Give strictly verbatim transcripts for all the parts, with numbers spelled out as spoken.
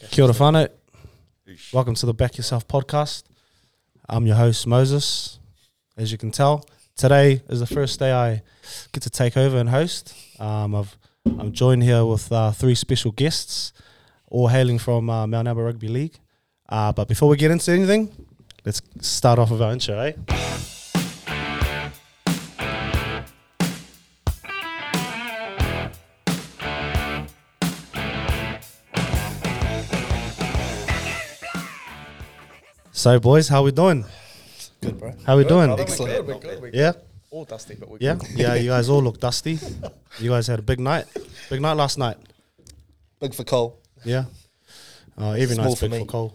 Kia ora whānau. Welcome to the Back Yourself podcast. I'm your host, Moses. As you can tell, today is the first day I get to take over and host. Um, I've, I'm joined here with uh, three special guests, all hailing from uh, Mount Albert Rugby League. Uh, but before we get into anything, let's start off with our intro, eh? So, boys, how we doing? Good, bro. How we Good, doing? brother. Excellent. We're good, we're good, we're good. Yeah? All dusty, but we're Yeah? good. Yeah, you guys all look dusty. You guys had a big night. Big night last night. Big for Cole. Yeah. Uh, every Small night's for big for me. Cole.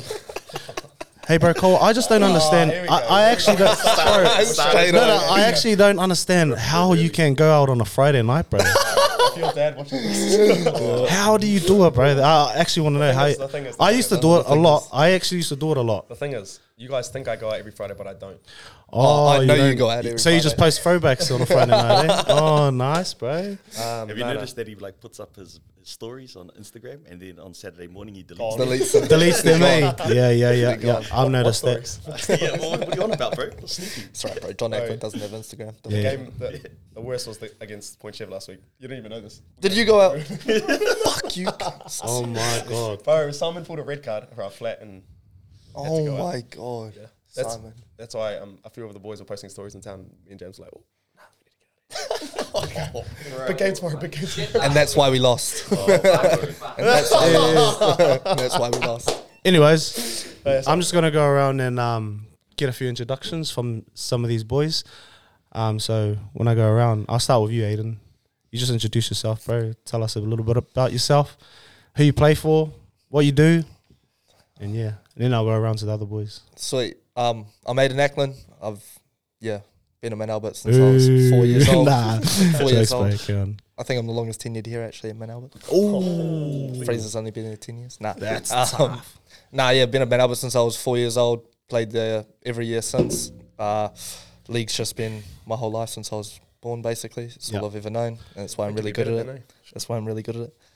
Hey, bro, Cole, I just don't understand. here we I, go. I actually don't. Bro, Straight no, no, up. I actually don't understand how you can go out on a Friday night, bro. If your dad watching this, How do you do it, bro? I actually want to know thing how. is- You, the thing is- I used to the do it a thing lot. is- I actually used to do it a lot. the thing is, you guys think I go out every Friday, but I don't. Oh, I know you don't- go out every So you just post throwbacks on a Friday night, eh? Oh, nice, bro. Um, Have you no, no. noticed that he like puts up his, his stories on Instagram and then on Saturday morning he deletes Oh, them? Deletes them. Deletes them, eh? Yeah, yeah, yeah. Big yeah. one. I've noticed What that. stories? Yeah, well, what are you on about, bro? Sneaky. That's right, bro. John Bro. Ackland doesn't have Instagram. The Yeah. game, the, the worst was the, against Point Chev last week. You didn't even know this. Did you go out? Fuck you. cunts. Oh my god. Bro, Simon pulled a red card for our flat, and Oh go out. my god. yeah, that's Simon. that's why um, a few of the boys were posting stories in town. Me and James were like, oh, nah, we need to get out of here. Big game tomorrow, big game tomorrow. And that's why we lost. Oh, bro. And that's why we lost. And that's why we lost. Anyways, Yeah, so- I'm just gonna go around and um, get a few introductions from some of these boys. Um, so when I go around, I'll start with you, Aiden. You just introduce yourself, bro. Tell us a little bit about yourself, who you play for, what you do, and yeah. And then I'll go around to the other boys. Sweet. Um, I'm Aiden Ackland. I've, yeah, been at Mount Albert since I was four years old. Nah, Four years jokes, old. bro, come on. I think I'm the longest tenured here actually at Mount Albert. Ooh, Fraser's only been there ten years. Nah. that's Um, tough. Nah, yeah, been at Mount Albert since I was four years old. Played there every year since. Uh, league's just been my whole life since I was born, basically. It's Yep. all I've ever known. And that's why I'm really good at it. That's why I'm really good at it.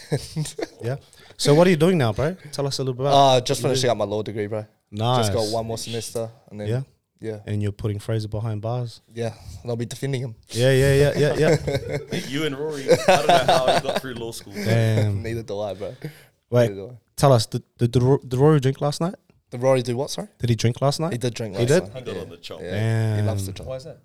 Yeah. So what are you doing now, bro? Tell us a little bit about. Uh, just finishing up my law degree, bro. nice. Just got one more semester. And then, Yeah. yeah, And you're putting Fraser behind bars. yeah. And I'll be defending him. Yeah, yeah, yeah, yeah, yeah. You and Rory, I don't know how he got through law school. Damn. Neither do I, bro. Wait, Neither do I. tell us, did, did, did Ro- did Rory drink last night? Did Rory do what, sorry? Did he drink last night? He did drink He last did? night. He got Yeah. on the chop. Yeah. He loves to Damn. drink. Why is that?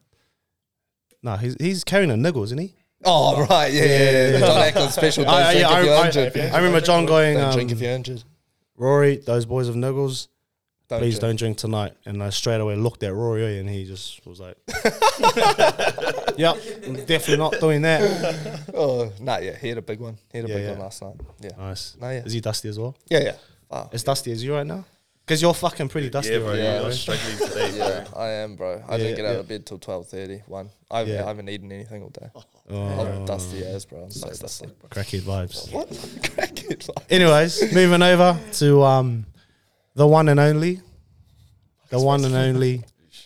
No, he's he's carrying a niggle, isn't he? Oh, right. Yeah, yeah, yeah. The John Ackland special. Don't I, drink yeah, if you're I, injured. I, I remember John going, Don't um, drink if you're injured. Rory, those boys of niggles, Don't please drink. don't drink tonight. And I straight away looked at Rory and he just was like, yep, I'm definitely not doing that. Oh, nah, yeah. He had a big one. He had a Yeah, big yeah. one last night. Yeah. Nice. No, yeah. Is he dusty as well? Yeah, yeah. Wow. As dusty as you right now? Because you're fucking pretty dusty Yeah, bro. right Yeah, now. You're bro. struggling today, Yeah, bro. I am, bro. I Yeah, didn't get out yeah. of bed till twelve thirty. One. I haven't, Yeah. I haven't eaten anything all day. Oh, I'm dusty as, bro. I'm so dusty. crackhead vibes. What? Crackhead. Like- Anyways, moving over to um, the one and only, the one and only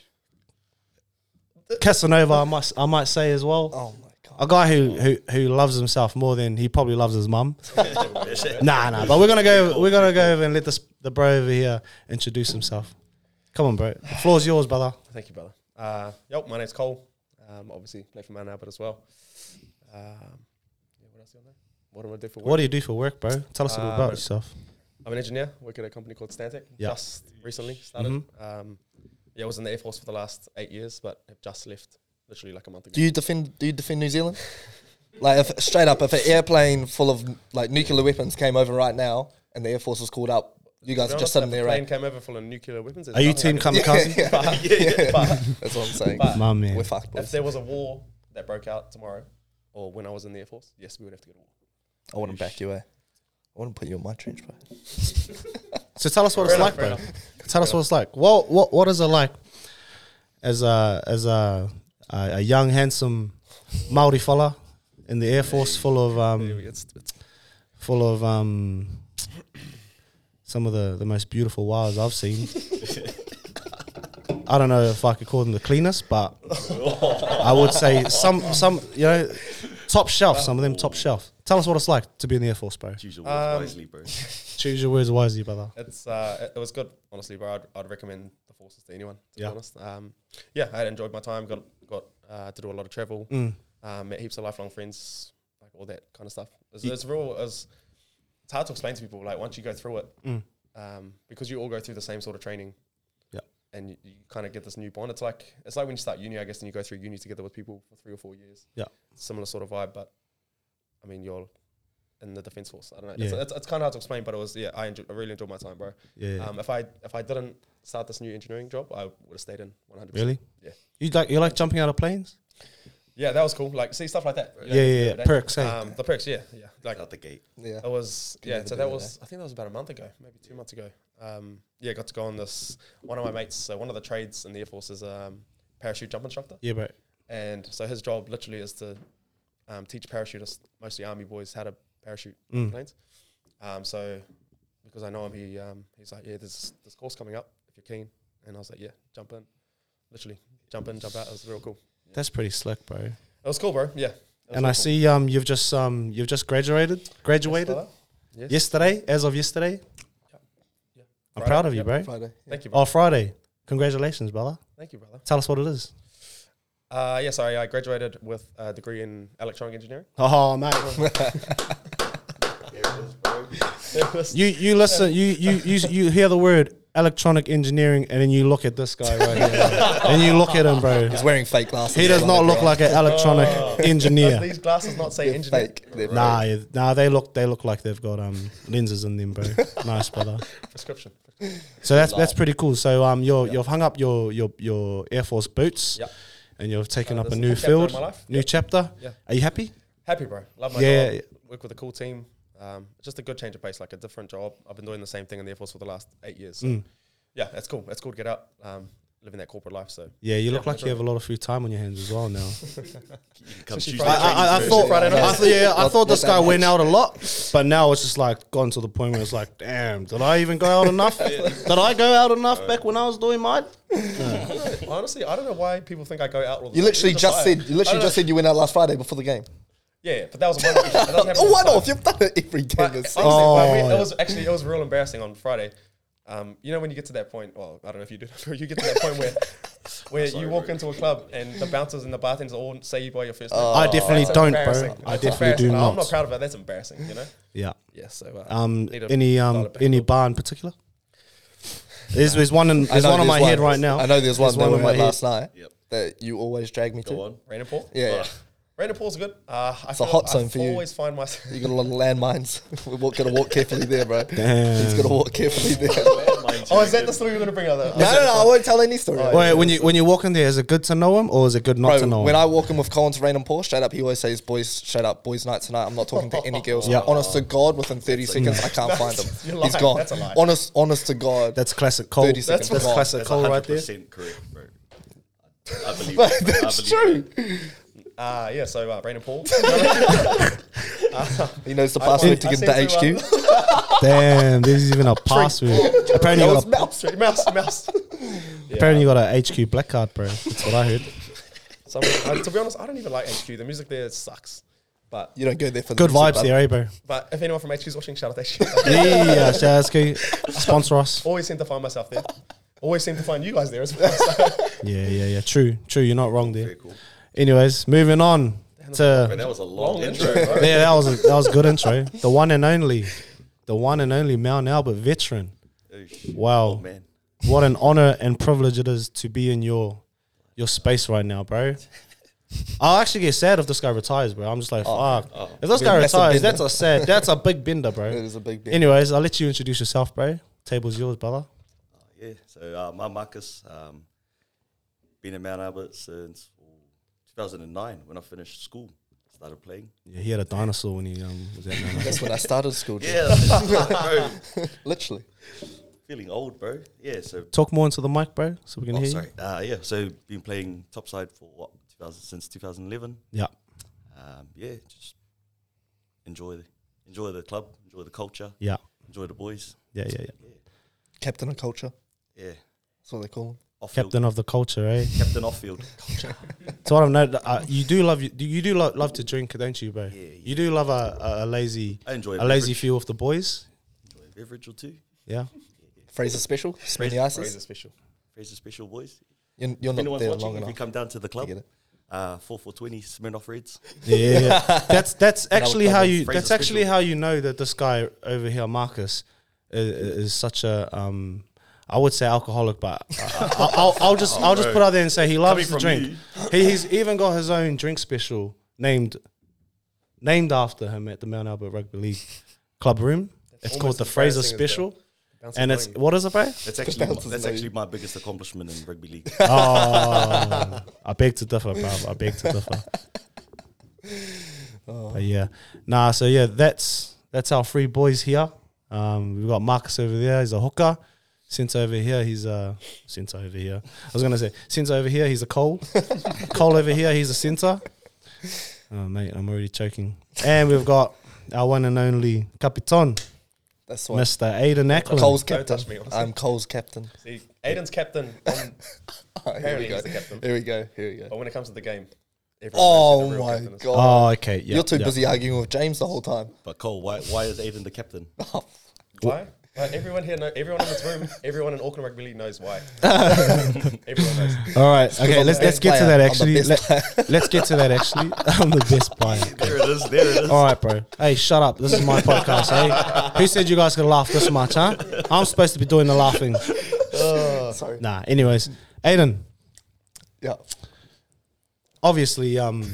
Casanova. I must, I might say as well, Oh my god. a guy who, who who loves himself more than he probably loves his mum. Nah, nah. But we're gonna go. We're gonna go over and let this the bro over here introduce himself. Come on, bro. The floor's yours, brother. Thank you, brother. Uh, yep, my name's Cole. Um, obviously, play for Mount Albert as well. Um, yeah, what else do I know? What do I do for work? What do you do for work, bro? Tell us a little Uh, about bro. yourself. I'm an engineer. Work at a company called Stantec. Yeah. Just recently started. Mhm. Um, yeah, I was in the Air Force for the last eight years, but have just left literally like a month ago. Do you defend? Do you defend New Zealand? Like, if straight up, if an airplane full of like nuclear weapons came over right now and the Air Force was called up, you guys To are be just honest, sitting if a there, plane right? came over full of nuclear weapons. there's Are you nothing team I can do. kamikaze? But, yeah. but That's what I'm saying. But- My man. We're fucked, if boys. there was a war that broke out tomorrow, or when I was in the Air Force, yes, we would have to go to war. I wouldn't back you, eh? I wouldn't put you in my trench, bro. So tell us what Fair it's like, enough, bro. fair Tell us what it's like. What what what is it like as a as a a, a young handsome Maori fella in the Air Force, full of um It's, it's, full of um some of the the most beautiful wives I've seen. I don't know if I could call them the cleanest, but I would say some some you know top shelf. Some of them top shelf. Tell us what it's like to be in the Air Force, bro. Choose your words Um, wisely, bro. Choose Choose your words wisely, brother. It's uh, it, it was good, honestly, bro. I'd, I'd recommend the forces to anyone. To Yeah. be honest, um, yeah, I had enjoyed my time. Got got uh, to do a lot of travel. Mm. Um, met heaps of lifelong friends, like all that kind of stuff. It's, Ye- it's real. It's, it's hard to explain to people. Like once you go through it, Mm. um, because you all go through the same sort of training. Yeah. And you, you kind of get this new bond. It's like it's like when you start uni, I guess, and you go through uni together with people for three or four years. Yeah. Similar sort of vibe, but I mean, you're in the defense force. I don't know. Yeah. It's, it's, it's kind of hard to explain, but it was yeah. I enjoy, I really enjoyed my time, bro. Yeah. yeah. Um, if I if I didn't start this new engineering job, I would have stayed in one hundred percent. Really? Yeah. You like you like jumping out of planes? Yeah, that was cool. Like, see stuff like that. Yeah, yeah, yeah. that- Perks, eh? Um, the perks, yeah, yeah. Like, Out the gate. Yeah. it was, Can yeah. never So do that that, was, I think that was about a month ago, maybe two months ago. Um, yeah, got to go on this. One of my mates, so one of the trades in the Air Force is um, parachute jump instructor, Yeah, bro. and so his job literally is to um, teach parachutists, mostly army boys, how to parachute Mm. planes. Um, so because I know him, he um, he's like, yeah, there's this course coming up if you're keen, and I was like, yeah, jump in, literally jump in, jump out. It was real cool. That's pretty slick, bro. It was cool, bro. Yeah. It was And real I cool. see um you've just um you've just graduated graduated Yes. yesterday, as of yesterday. Yeah. I'm Friday, proud of you, yep. bro. Friday. Thank you, bro. Oh, Friday. Congratulations, brother. Thank you, brother. Tell us what it is. Uh, yeah, sorry, I graduated with a degree in electronic engineering. Oh, mate. you you listen. You you you you hear the word electronic engineering, and then you look at this guy right here, and you look at him, bro. He's wearing fake glasses. He does on not the look ground. like an electronic Does engineer. these glasses not say They're engineer? fake. They're Nah, fake. yeah, nah, they look they look like they've got um lenses in them, bro. Nice, brother. Prescription. So that's that's pretty cool. So um, you're Yep. you've hung up your your your Air Force boots, Yep. and you've taken Uh, up a this is new a chapter in field, my life. new Yep. chapter. Yeah. Are you happy? Happy, bro. Love my Yeah, job. yeah. Work with a cool team. Um, just a good change of pace, like a different job. I've been doing the same thing in the Air Force for the last eight years. So Mm. yeah, it's cool. It's cool to get out, um, living that corporate life. So Yeah, you Yeah, look like you enjoy have a lot of free time on your hands as well now. Come she Tuesday Friday I, I, I training thought, first. Friday night. I thought, yeah, I Not- thought this not that guy went much. out a lot, but now it's just like gone to the point where it's like, damn, did I even go out enough? Did I go out enough back when I was doing mine? honestly, I don't know why people think I go out all the You time. literally Even just I- said. You I don't literally know. just said you went out last Friday before the game. Yeah, but that was a one-off. That doesn't happen Oh, all why the time. not? You've done it every game. But this honestly, season. like, we, Oh. it was actually it was real embarrassing on Friday. Um, you know when you get to that point. Well, I don't know if you do. You get to that point where where Sorry, you walk bro. into a club and the bouncers and the bartenders all say you by your first name. Oh. I definitely That's don't, bro. embarrassing. I That's definitely do embarrassing. not. I'm not proud of it. That's embarrassing. You know. Yeah. Yeah. So. Uh, Um, Need to any dial um it back any a little. bar in particular? There's, there's one in I there's know one on my there's head right now. I know there's one There's that one we on my went head. last night Yep. that you always drag me to. Go on. Rain and Paul. Yeah, yeah. Uh, Rain and Paul's good. Uh, I It's a feel- hot I zone for you. always find myself. You got a lot of landmines. We're walk- gonna walk carefully there, bro. Damn. He's gonna walk carefully there. Oh, is that the story you're gonna bring out? No, no, no. I won't tell any story. Wait, when you when you walk in there, is it good to know him or is it good not Bro, to know when him? I walk in with Collins, Rain and Paul, straight up, he always says, "Boys, straight up, boys' night tonight." I'm not talking to any girls. Yeah. Honest to God, within thirty seconds, I can't find him. You're He's lying. gone. That's a lie. Honest, honest to God. That's classic Cole. thirty That's, seconds. that's classic That's Cole one right hundred there. percent correct, bro. I believe But it. that's I believe true. it. Uh, yeah. So uh, Rain and Paul. He knows the I- password to I get sent into to, H uh, Q. Damn, this is even a password. Apparently, you got a, mouse, mouse, mouse. Yeah. apparently you got a H Q black card, bro. That's what I heard. So, uh, to be honest, I don't even like H Q. The music there sucks. But You don't go there for the Good music, vibes brother. there, eh, bro? but if anyone from H Q is watching, shout out to H Q. Yeah, Shaz Q, sponsor us. Always seem to find myself there. Always seem to find you guys there as well. So. Yeah, yeah, yeah. True, true. You're not wrong Very there. cool. Anyways, moving on Man, to that was a long, Long intro, intro, bro. yeah, that was a, that was a good intro. The one and only, the one and only Mount Albert veteran. Oosh. Wow. Oh, man. What an honor and privilege it is to be in your your space right now, bro. I'll actually get sad if this guy retires, bro. I'm just like, Oh, fuck. oh. If this Be a guy massive retires, bender. that's a sad. That's a big bender, It bro. is a big deal. Anyways, I'll let you introduce yourself, bro. Table's yours, brother. Yeah, so um, I'm Marcus. Um, been in Mount Albert since oh, two thousand nine when I finished school. Started playing. Yeah, he had a dinosaur when he um was at Mount Albert. That's when I started school. dude. Yeah, bro. Literally. Feeling old, bro. Yeah, so. Talk more into the mic, bro, so we can Oh, hear sorry. Uh, yeah, so been playing topside for what, two thousand, since two thousand eleven. you. Yeah, Um, yeah, just enjoy the enjoy the club, enjoy the culture, yeah, enjoy the boys. yeah, yeah, yeah. Yeah, Captain of culture. yeah. That's what they call him. Off field. Captain of the culture, eh? Captain off field. So what I'm know, uh, you do love you, you do lo- love to drink, don't you, bro? Yeah, yeah. You do love a, a, a lazy I enjoy a lazy few of the boys. beverage or two. Yeah. Fraser Special, spin the Fraser ices. special. Fraser Special, boys. You're, you're If not anyone's there watching, long if you enough. come down to the You club, get it. uh, four four twenty Smirnoff Reds. Yeah, yeah. that's that's actually how you. Fraser That's actually Special. how you know that this guy over here, Marcus, is, is such a. Um, I would say alcoholic, but I, I'll, I'll, I'll just I'll just put out there and say he loves to drink. He, he's even got his own drink special named named after him at the Mount Albert Rugby League Club Room. It's called almost the Fraser embarrassing as Special, Bouncing and it's money. what is it, bro? That's actually bounces that's are- actually my biggest accomplishment in rugby league. Oh, I beg to differ, bro. I beg to differ. But yeah, nah. So yeah, that's that's our three boys here. Um, we've got Marcus over there. He's a hooker. Since over here, he's a since over here. I was gonna say since over here, he's a Cole. Cole over here, he's a centre. Oh mate, I'm already choking. And we've got our one and only Capitan, That's why. Mister Aiden Ackland. Cole's Don't captain. touch me, honestly. I'm Cole's captain. See, Aiden's captain. On, Here apparently we go. he's the captain. Here we go. Here we go. But when it comes to the game, everyone Oh knows who the real my captain is. god. Oh, okay. Yeah, You're too yeah. busy arguing with James the whole time. But Cole, why why is Aiden the captain? Why? Like, everyone here, know, everyone in this room, everyone in Auckland Rugby League knows why. everyone knows. All right. Okay. I'm Let's the let's best get to player. that. I'm the Actually, best Let, let's get to that. Actually, I'm the best player. There it is. There it is. All right, bro. Hey, shut up. This is my podcast. Hey, who said you guys could laugh this much? Huh? I'm supposed to be doing the laughing. Sorry. Nah. Anyways, Aiden. Yeah. Obviously, um,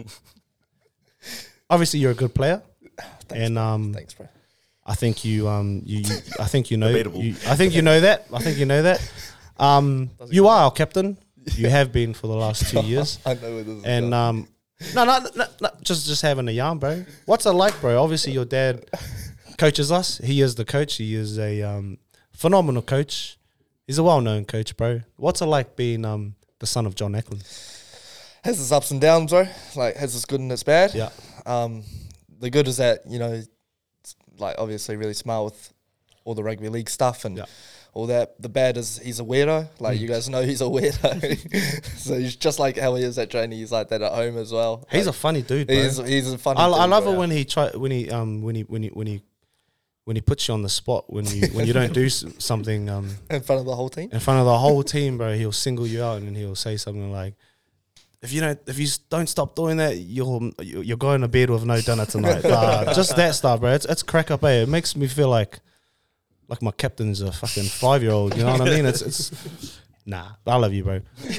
obviously you're a good player, Thanks, and um, Thanks, bro. I think you um you, you I think you know Debatable. you, I think you know that I think you know that um you are our captain. You have been for the last two years, I know where this is and going. um no no no, no just just having a yarn, bro. What's it like, bro? Obviously your dad coaches us. He is the coach. He is a um phenomenal coach. He's a well-known coach, bro. What's it like being um the son of John Ackland? Has its ups and downs, bro. Like, has its good and its bad. Yeah. Um, the good is that, you know, it's, like, obviously really smart with all the rugby league stuff and Yeah. all that. The bad is he's a weirdo. Like, you guys know he's a weirdo. So he's just like how he is at training. He's like that at home as well. He's like, a funny dude, bro. he's he's a funny. I, I dude, love bro. it when he try when he um when he when he when he when he puts you on the spot when you when you don't do s- something um in front of the whole team. in front of the whole team, bro. He'll single you out and then he'll say something like, "If you don't if you s- don't stop doing that, you'll you're going to bed with no dinner tonight." uh, just that stuff, bro. It's it's crack up, eh? It makes me feel like like my captain's a fucking five year old. You know what I mean? It's it's nah. I love you, bro.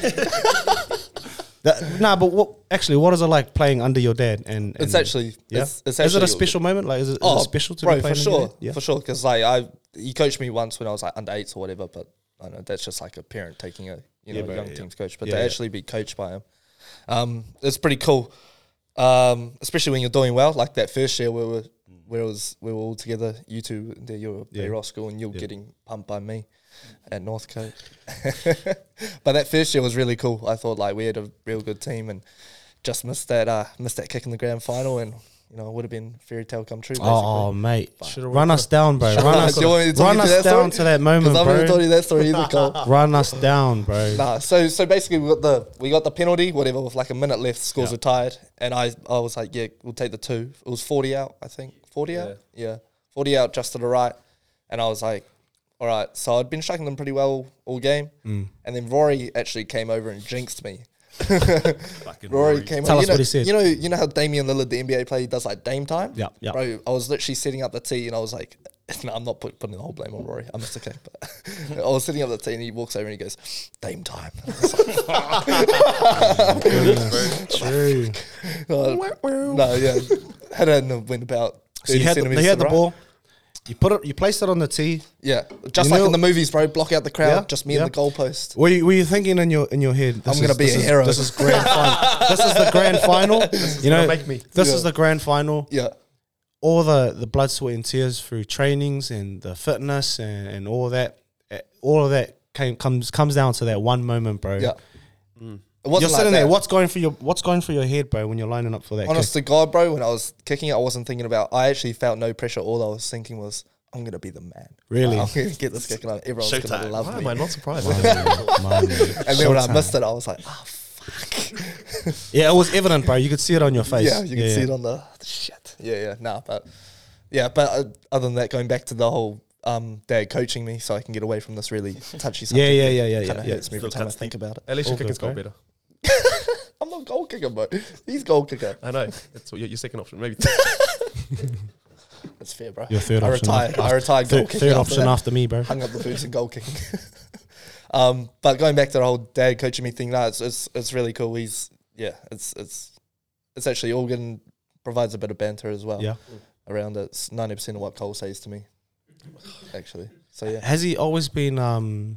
That, nah, but what actually? What is it like playing under your dad? And, and It's actually yeah. It's, it's is it actually a special moment? Like, is it, is Oh, it special to bro, be playing for under your sure, dad? Yeah. for sure. Because like I, he coached me once when I was like under eights or whatever. But I don't know that's just like a parent taking a you know Yeah, bro, young yeah. team's coach. But Yeah, to yeah. actually be coached by him, um, it's pretty cool. Um, especially when you're doing well. Like that first year where we were, where it was we were all together. You two, there you were at Yeah. Ross School, and you're Yeah. getting pumped by me at Northcote. But that first year was really cool. I thought like we had a real good team and just missed that uh, missed that kick in the grand final, and you know it would have been fairy tale come true. Basically. Oh, mate. Should've Run us down, bro. Run us, Do you want me to talk run you us through that down story? to that moment, Because I haven't told bro. you that story either, Cole. Run us down, bro. Nah, so so basically we got the we got the penalty, whatever, with like a minute left, scores Yeah. were tied, and I I was like, yeah, we'll take the two. It was forty out, I think, forty out, yeah, forty out just to the right, and I was like, all right. So I'd been striking them pretty well all game, Mm. and then Rory actually came over and jinxed me. Fucking Rory Rory. came Tell over. us you know, what he said. You know, you know how Damian Lillard, the N B A player, he does like Dame time. Yeah, yeah. Bro, I was literally setting up the tee, and I was like, no, I'm not put, putting the whole blame on Rory. I missed a kick, but I was setting up the tee, and he walks over and he goes, Dame time. True. Uh, no, yeah, had it in the wind about. So you thirty had the, centimeters you had to the right. ball. You put it. You placed it on the tee. Yeah, just You like know- in the movies, bro. Block out the crowd. Yeah, Just me yeah. and the goalpost. Were you, were you thinking in your in your head? This I'm gonna is- be this a is- hero. This is grand final. This is the grand final. you know, gonna make me. this Yeah. is the grand final. Yeah, All the, the blood, sweat, and tears through trainings and the fitness and, and all that. eh, All of that came comes comes down to that one moment, bro. yeah. Mm. It wasn't You're like sitting that. there. What's going through your What's going through your head, bro, when you're lining up for that? Honest kick? to God, bro, when I was kicking it, I wasn't thinking about. I actually felt no pressure. All I was thinking was, I'm gonna be the man. Really? Like, I'm gonna get this kick, and everyone's gonna Showtime. love Why me. am I not surprised? Man, man. And then when I Showtime. missed it, I was like, oh, Yeah, it was evident, bro. You could see it on your face. yeah, you can see it on the, the shit. Yeah, yeah, nah, but yeah, but uh, other than that, going back to the whole um, dad coaching me so I can get away from this really touchy subject. Yeah, yeah, yeah, yeah, Kind yeah. of yeah. hurts me every Still time I cuts think deep. about it. At least All your kicker's good, goal bro. better. I'm not goal kicker, bro. He's goal kicker. I know. That's what your, your second option. Maybe. That's fair, bro. Your third I option. retired. after- I retired goal Third, kicking third after option that. after me, bro. Hung up the boots and goal kicking. um, but going back to the whole dad coaching me thing, no, it's it's, it's really cool. He's yeah, it's it's it's actually all good and provides a bit of banter as well. Yeah. Around it. It's ninety percent of what Cole says to me. Actually, so yeah. Has he always been um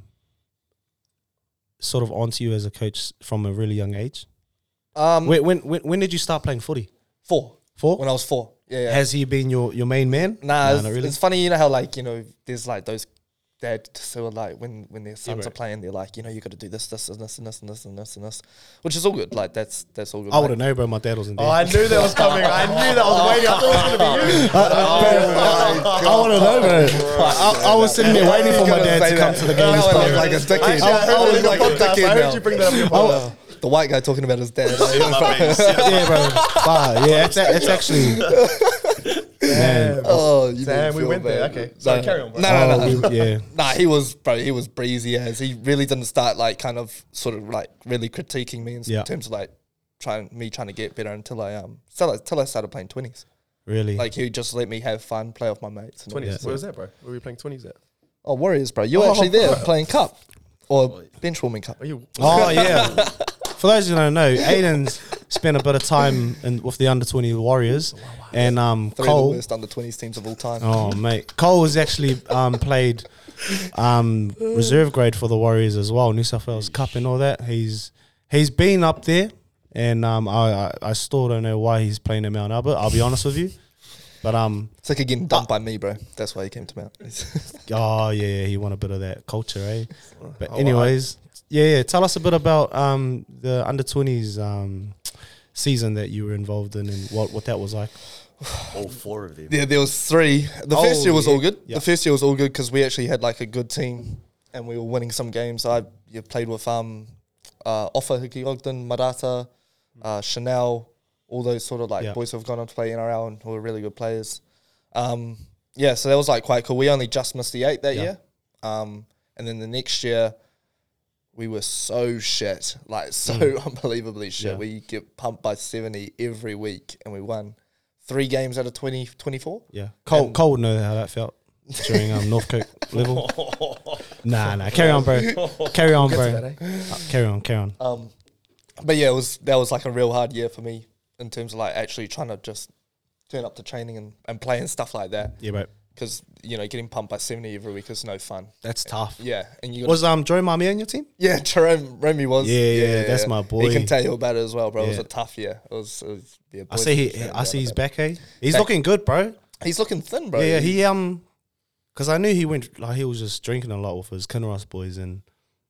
sort of onto you as a coach from a really young age? Um, When when when, when did you start playing footy? four Four. when I was four. Yeah, yeah. Has he been your, your main man? Nah, No, it's, not really. it's funny, you know how like you know, there's like those dads who are like when when their sons bro. are playing, they're like, you know, you got to do this, this, and this, and this, and this, and this, and this, which is all good. Like that's that's all good. I Like, wouldn't know, bro. My dad wasn't there. Oh, I knew that was coming. I knew that was waiting. I thought it was going to be you. I, want to know, bro. I, I was sitting there waiting for my dad to come to the games. Now I bro. look like a dickhead. I heard I it look in the like a podcast. dickhead I heard now. you bring that up in your Oh, podcast. The white guy talking about his dad. yeah, bro. Bah, yeah, it's, it's actually. Man. Oh, you Damn, made me we feel went there. bad. Okay. Sorry, No, carry on, bro. No, no, no. Oh, we- yeah. Nah, he was, bro, he was breezy as he really didn't start like kind of sort of like really critiquing me in s- Yeah. terms of like trying me trying to get better until I um until I, until I started playing twenties. Really? Like he would just let me have fun, play with my mates. And all twenties. that Where was stuff. that, bro? Where were you playing twenties at? Oh, Warriors, bro. You were Oh, actually there bro. playing cup or bench warming cup. Are you? Oh, yeah. For those who don't know, Aiden's spent a bit of time in, with the under twenty Warriors. And um, Three Cole. of the worst under twenties teams of all time. Oh, mate. Cole has actually um, played um, reserve grade for the Warriors as well, New South Wales Cup and all that. He's he's been up there, and um, I, I, I still don't know why he's playing at Mount Albert, I'll be honest with you. But, um, It's like getting dumped by me, bro. That's why he came to Mount. oh, yeah, yeah, he won a bit of that culture, eh? But Oh, anyways, yeah, yeah, tell us a bit about um, the under twenties um, season that you were involved in and what, what that was like. All four of them. Yeah, there was three. The Oh, first year was yeah. all good. Yeah. The first year was all good because we actually had like a good team and we were winning some games. I you played with um, uh, Offa Hiki Ogden, Marata, uh, Chanel, all those sort of like Yeah. boys who have gone on to play N R L and who are really good players. Um, yeah, so that was like quite cool. We only just missed the eight that Yeah. year. Um, and then the next year, we were so shit, like so unbelievably shit. Yeah. We get pumped by seventy every week and we won three games out of twenty, twenty-four. Yeah, Cole, And- Cole would know how that felt during um, Northcote level. Nah, nah, carry on, bro. Carry on, bro. that, eh? Uh, carry on, carry on. Um, but yeah, it was that was like a real hard year for me in terms of like actually trying to just turn up to training and, and play and stuff like that. Yeah, bro. Because you know, getting pumped by seventy every week is no fun. That's tough. Yeah, and you got Was um Joe Mami on your team? yeah, Jerome Remy was Yeah, yeah, that's my boy. He can tell you about it as well, bro. It was Yeah. a tough year. It was. It was yeah, I boys see. were He, shouting I see about he's it. back. Hey, he's Back. looking good, bro. He's looking thin, bro. Yeah, yeah, he um, because I knew he went like he was just drinking a lot with his Kinross boys, and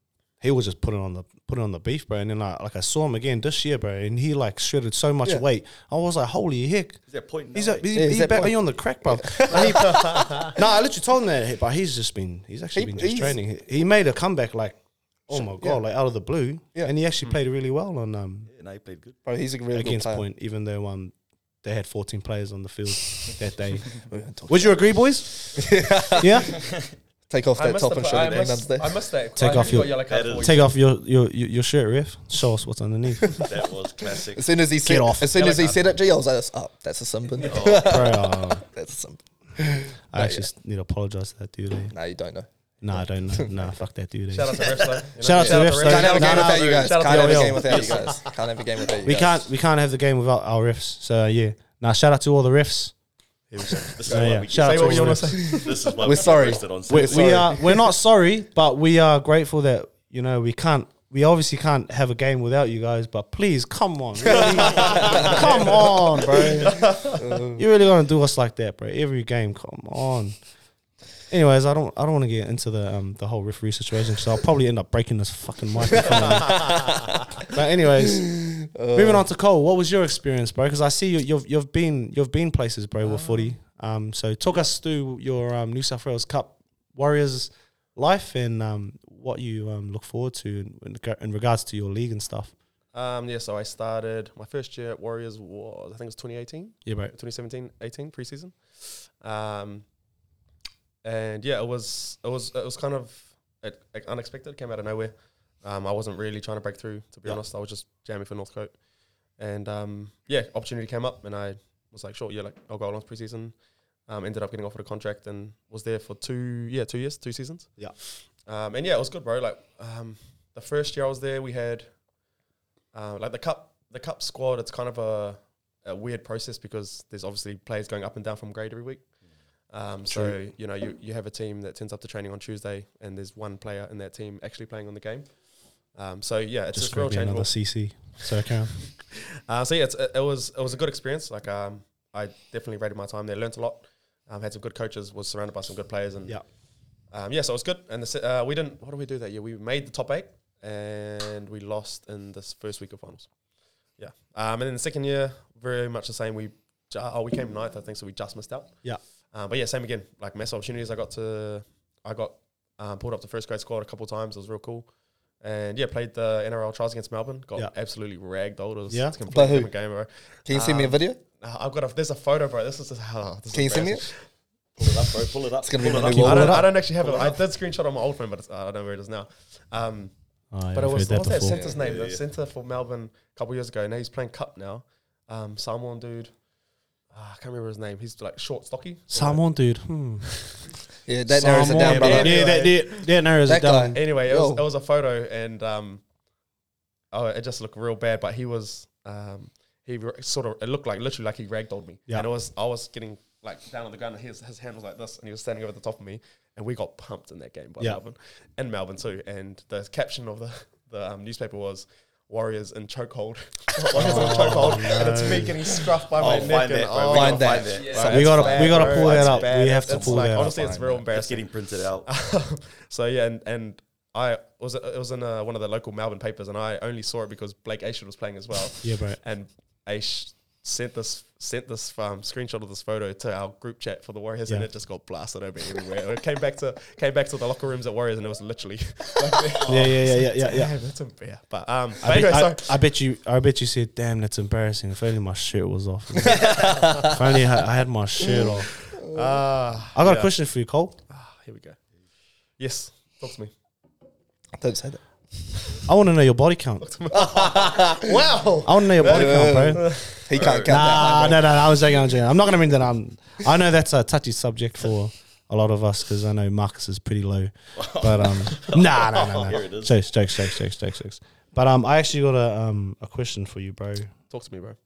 he was just putting on the putting on the beef, bro. And then like, like I saw him again this year, bro, and he like shredded so much Yeah. weight. I was like, holy heck. Is that point? He's now, a, eh? he's, Yeah, he's he's that back. point. Are you on the crack, bro? Like, he- no, I literally told him that, but he's just been he's actually He- been just he's- training. He, he made a comeback like, oh my god, yeah. like out of the blue, Yeah. and he actually played really well on um Yeah, no, he played good. Bro, he's a real good against player. Point, even though um they had fourteen players on the field that day. We won't talk Would you agree, boys? yeah. Take off I that missed top the and pla- show I your name missed- under there. I missed that. Take I off got your- yellow card That for is- you. Take off your, your your your shirt, ref. Show us what's underneath. That was classic. As soon as he said, off. as soon Yellow as he card. said it, G, I was like, "Oh, that's a Simbin. Bro, uh, That's a Simbin." I actually s- need to apologize to that dude. Eh? Nah, you don't know. Nah, I don't know. Nah, fuck that dude. Eh? Shout out to refs, though. You know, Shout out to refs, though. Can't have a No, game no, without you guys. shout out Can't to have a yo, game yo. without you guys. Can't have a game without you We guys. can't we can't have the game without our refs. So yeah. Now shout out to all the refs. This is So, why yeah. we Shout out Say to what you all the want to refs. say. This is why We're we sorry. get arrested on We, Sunday. we are we're not sorry, but we are grateful that you know we can't. We obviously can't have a game without you guys, but please come on, really? come on, bro. You really gonna do us like that, bro? Every game, come on. Anyways, I don't I don't want to get into the um the whole referee situation, so I'll probably end up breaking this fucking mic. in front of me. But anyways, moving on to Cole, what was your experience, bro? Because I see you, you've you've been you've been places, bro, with footy. Um, so talk us through your um, New South Wales Cup Warriors life and um what you um look forward to in, in reg- in regards to your league and stuff. Um, yeah, so I started my first year at Warriors was I think it was twenty eighteen, Yeah, bro. twenty seventeen, eighteen preseason. Um, and yeah, it was it was it was kind of it, like unexpected. It came out of nowhere. Um, I wasn't really trying to break through, to be Yeah. honest. I was just jamming for Northcote, and um, yeah, opportunity came up, and I was like, sure, yeah, like I'll go along to preseason. Um, ended up getting offered a contract and was there for two, yeah, two years, two seasons. Yeah. Um, and yeah, it was good, bro. Like um, the first year I was there, we had uh, like the cup, the cup squad. It's kind of a, a weird process because there's obviously players going up and down from grade every week. Um, so you know, you you have a team that turns up to training on Tuesday, and there's one player in that team actually playing on the game. Um, so yeah, it's Just just real for another changeable. C C. So Karen. Uh, so yeah, it's, it, it was it was a good experience. Like um, I definitely rated my time there. Learned a lot. Um, had some good coaches. Was surrounded by some good players, and Yeah. um, yeah, so it was good. And the, se- uh, we didn't. What did we do that year? We made the top eight, and we lost in this first week of finals. Yeah. Um, and then the second year, very much the same. We ju- oh we came ninth, I think, so we just missed out. Yeah. Um, but yeah, same again. Like massive opportunities. I got to I got um, pulled up the first grade squad a couple of times. It was real cool. And yeah, played the N R L trials against Melbourne. Got Yeah. absolutely ragged. It was Yeah? it's a completely By who? different game, bro. Can you send me a Um, video? Uh, I've got a. There's a photo, bro. This is just, oh, this Can you is send me embarrassing. it? Pull it up, bro. Pull it up. It's gonna pull be it my up. new I wall. don't, it up. I don't actually have it. Pull it I up. did screenshot on my old phone, but it's, uh, I don't know where it is now. Um, Oh, yeah, but it I've was heard that what was that before. centre's name? Yeah, The yeah. centre for Melbourne a couple years ago. Now he's playing cup now. Um, Samoan dude. Ah, I can't remember his name. He's like short, stocky. Samoan dude. Hmm. Yeah, that narrows it Samoan, down, yeah, brother. Yeah, Anyway. that, that, that narrows That it down. guy. Anyway, it was, Yo. it was a photo, and um, oh, it just looked real bad. But he was um, he r- sort of it looked like literally like he ragdolled me. Yeah. And it was I was getting like down on the ground, and his his hand was like this, and he was standing over the top of me, and we got pumped in that game by Yeah. Melbourne and Melbourne too. And the caption of the the um, newspaper was Warriors in chokehold. Warriors in chokehold, and it's me getting scruffed by my Oh, neck. find and that, bro. oh, We Find gotta that. find that. so We it's gotta- bad, we gotta bro. pull that It's up. bad. We have to It's pull like, that up. honestly, it's real It's embarrassing. getting printed out. So yeah, and, and I was it was in uh, one of the local Melbourne papers, and I only saw it because Blake Aishan was playing as well. Yeah, bro. And Aish sent this sent this um, screenshot of this photo to our group chat for the Warriors, and Yeah. it just got blasted over everywhere. It came back to came back to the locker rooms at Warriors, and it was literally Yeah, yeah, yeah, yeah, yeah, yeah. Damn, that's a, yeah. But um, but I, anyway, bet, sorry. I, I bet you. I bet you said, "Damn, that's embarrassing." If only my shirt was off. If only I I had my shirt off. Ah, I got yeah. a question for you, Cole. Ah, here we go. Yes, talk to me. Don't say that. I want to know your body count. Wow. I want to know your body count, bro. He can't count Nah, that. no, no, no. I was joking. I was joking. I'm not going to bring that up. I know that's a touchy subject for a lot of us because I know Marcus is pretty low. But um, nah, nah, nah, Here nah. it is. Jokes, jokes, jokes, jokes, jokes, jokes. But um, I actually got a um a question for you, bro. Talk to me, bro.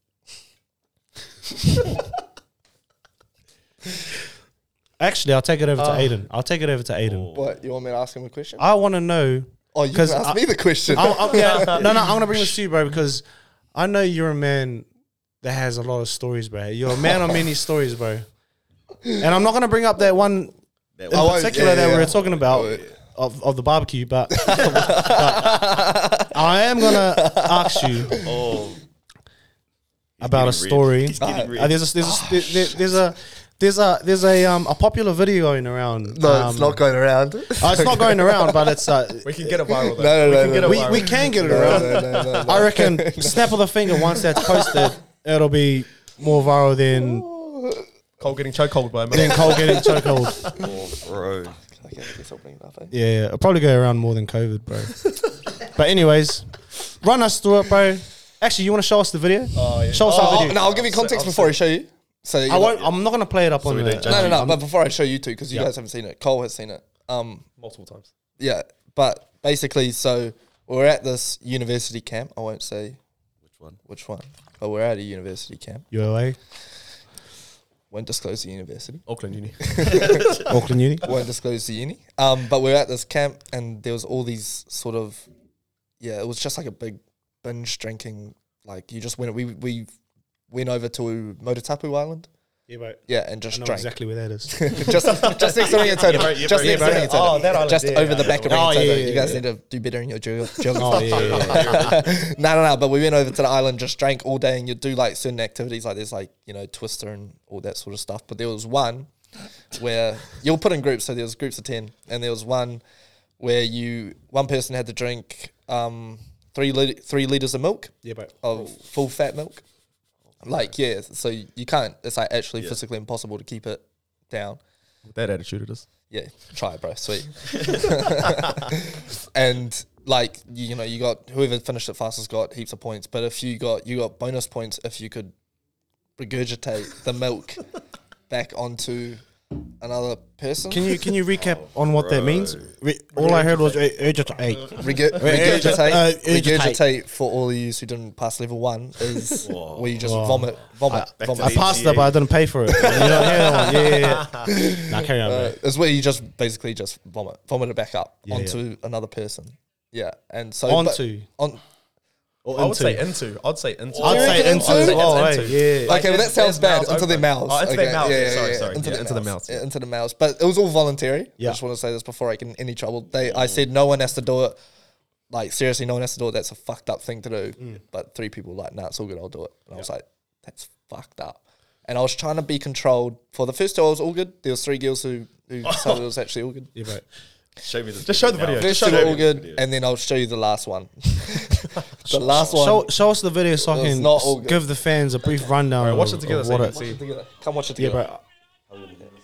Actually, I'll take it over to Ah. Aiden. I'll take it over to Aiden. Oh. What, you want me to ask him a question? I want to know. Oh, you 'cause can ask I- me the question. I, I, yeah, no, no. I'm gonna bring this to you, bro, because I know you're a man that has a lot of stories, bro. You're a man of many stories, bro. And I'm not gonna bring up that one That in I was- won't- particular yeah, that yeah. we were talking about Oh, yeah. of, of the barbecue, but, but I am gonna ask you Oh. He's about a getting red. story. He's getting Uh, red. there's a there's a, there- there- there's a there's a there's a um a popular video going around. No, um, it's not going around. uh, it's not going around, but it's uh, We can get it viral. Though. No, no, we no, can get no. it we, viral. we can get it No, around. no, no, no, no. I reckon snap of the finger once that's posted, it'll be more viral than Cole getting chokehold by a than man. Cole getting chokehold. Oh, bro. Okay, I guess I'll bring it up, eh? Yeah, yeah, it'll probably go around more than COVID, bro. But anyways, run us through it, bro. Actually, you want to show us the video? Oh, yeah. Show us Oh, the oh, video. no, I'll give you I'll context say- before I show you. So I you're won't. not- I'm not gonna play it up So on we the. don't judge No, no, no. I'm- But before I show you two, because you Yeah. guys haven't seen it, Cole has seen it. Um, Multiple times. yeah, but basically, so we're at this university camp. I won't say Which one? which one, but we're at a university camp. U O A, Won't disclose the university. Auckland Uni. Auckland Uni. Won't disclose the uni. Um, but we're at this camp, and there was all these sort of, yeah, it was just like a big binge drinking. Like you just went, we we went over to Motutapu Island. Yeah, bro. Yeah, and I just know drank. exactly where that is. just just next to Ringatona. Yeah, bro, yeah, just bro, yeah, next to bro. Ringatona. Oh, that island, Just yeah, over yeah, the back of Oh, Ringatona. yeah, yeah, You guys yeah. need to do better in your geo- geography. Oh yeah, yeah, yeah. no, no, no. But we went over to the island, just drank all day, and you do like certain activities, like there's like you know Twister and all that sort of stuff. But there was one where you'll put in groups, so there was groups of ten, and there was one where you one person had to drink um, three lit- three liters of milk Yeah, bro. of full fat milk. Like yeah, so you can't. It's like actually Yeah. physically impossible to keep it down. With that attitude, it is. Yeah, try it, bro. Sweet. And like you, you know, you got whoever finished it fastest got heaps of points. But if you got you got bonus points if you could regurgitate the milk back onto another person. Can you can you recap on what that means? Re- all I heard was re- regurgitate. Regur- regurgitate, Uh, regurgitate. regurgitate for all of you who didn't pass level one is Whoa. where you just Whoa. vomit, vomit, Back vomit. to I the passed N C A. it, but I didn't pay for it. You don't hear that one? Yeah, yeah, yeah. Nah, carry on, Uh, bro. it's where you just basically just vomit, vomit it back up Yeah, onto another person. Yeah, and so Onto. but on. Or I would into. say into. I'd say into. I'd You say reckon into into? as well. I'd Hey, say into. yeah. Like, Okay, well that there's- sounds there's bad. mouths Into their open. mouths. Oh, into okay, their mouths. Yeah, Yeah, yeah, sorry, yeah, sorry. Into Yeah, the into the mouths. mouths. Yeah, into the mouths. But it was all voluntary. Yeah. I just want to say this before I get in any trouble. They, I said no one has to do it. Like seriously, no one has to do it. That's a fucked up thing to do. Mm. But three people were like, nah, it's all good. I'll do it. And I was like, that's fucked up. And I was trying to be controlled. For the first two, I was all good. There was three girls who who decided it was actually all good. Yeah, bro. Show me the Just show the video. now. First show two me were the all good, video. and then I'll show you the last one. The last one. Show, show us the video so I It's can not all good. give the fans a brief rundown. Alright, watch of, it together of so what you it. can see. Come watch it Yeah, together. bro.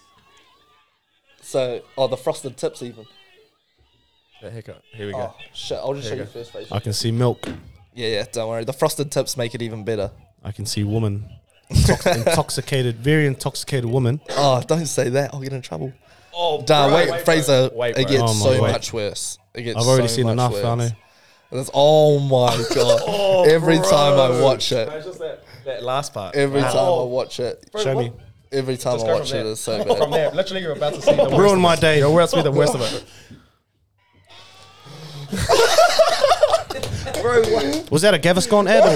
So, oh, the frosted tips even. Yeah, haircut. Here we go. Oh shit! I'll just There show you you first face. I can see milk. Yeah, yeah. Don't worry. The frosted tips make it even better. I can see woman. Intox- intoxicated, very intoxicated woman. Oh, don't say that. I'll get in trouble. Oh, Nah, wait, Fraser. Wait, it bro. gets Oh my so God. much worse. It gets. I've already so seen much enough, worse. I know. It's- oh my god! Every time I watch it, It's just that, that last part. every Wow. time I watch it, Show me. every time Just I go watch from it, there. it's so From bad. there, literally, you're about to see the worst. Ruin of my it. day. You're about to see the worst of it. Was that a Gaviscon ad?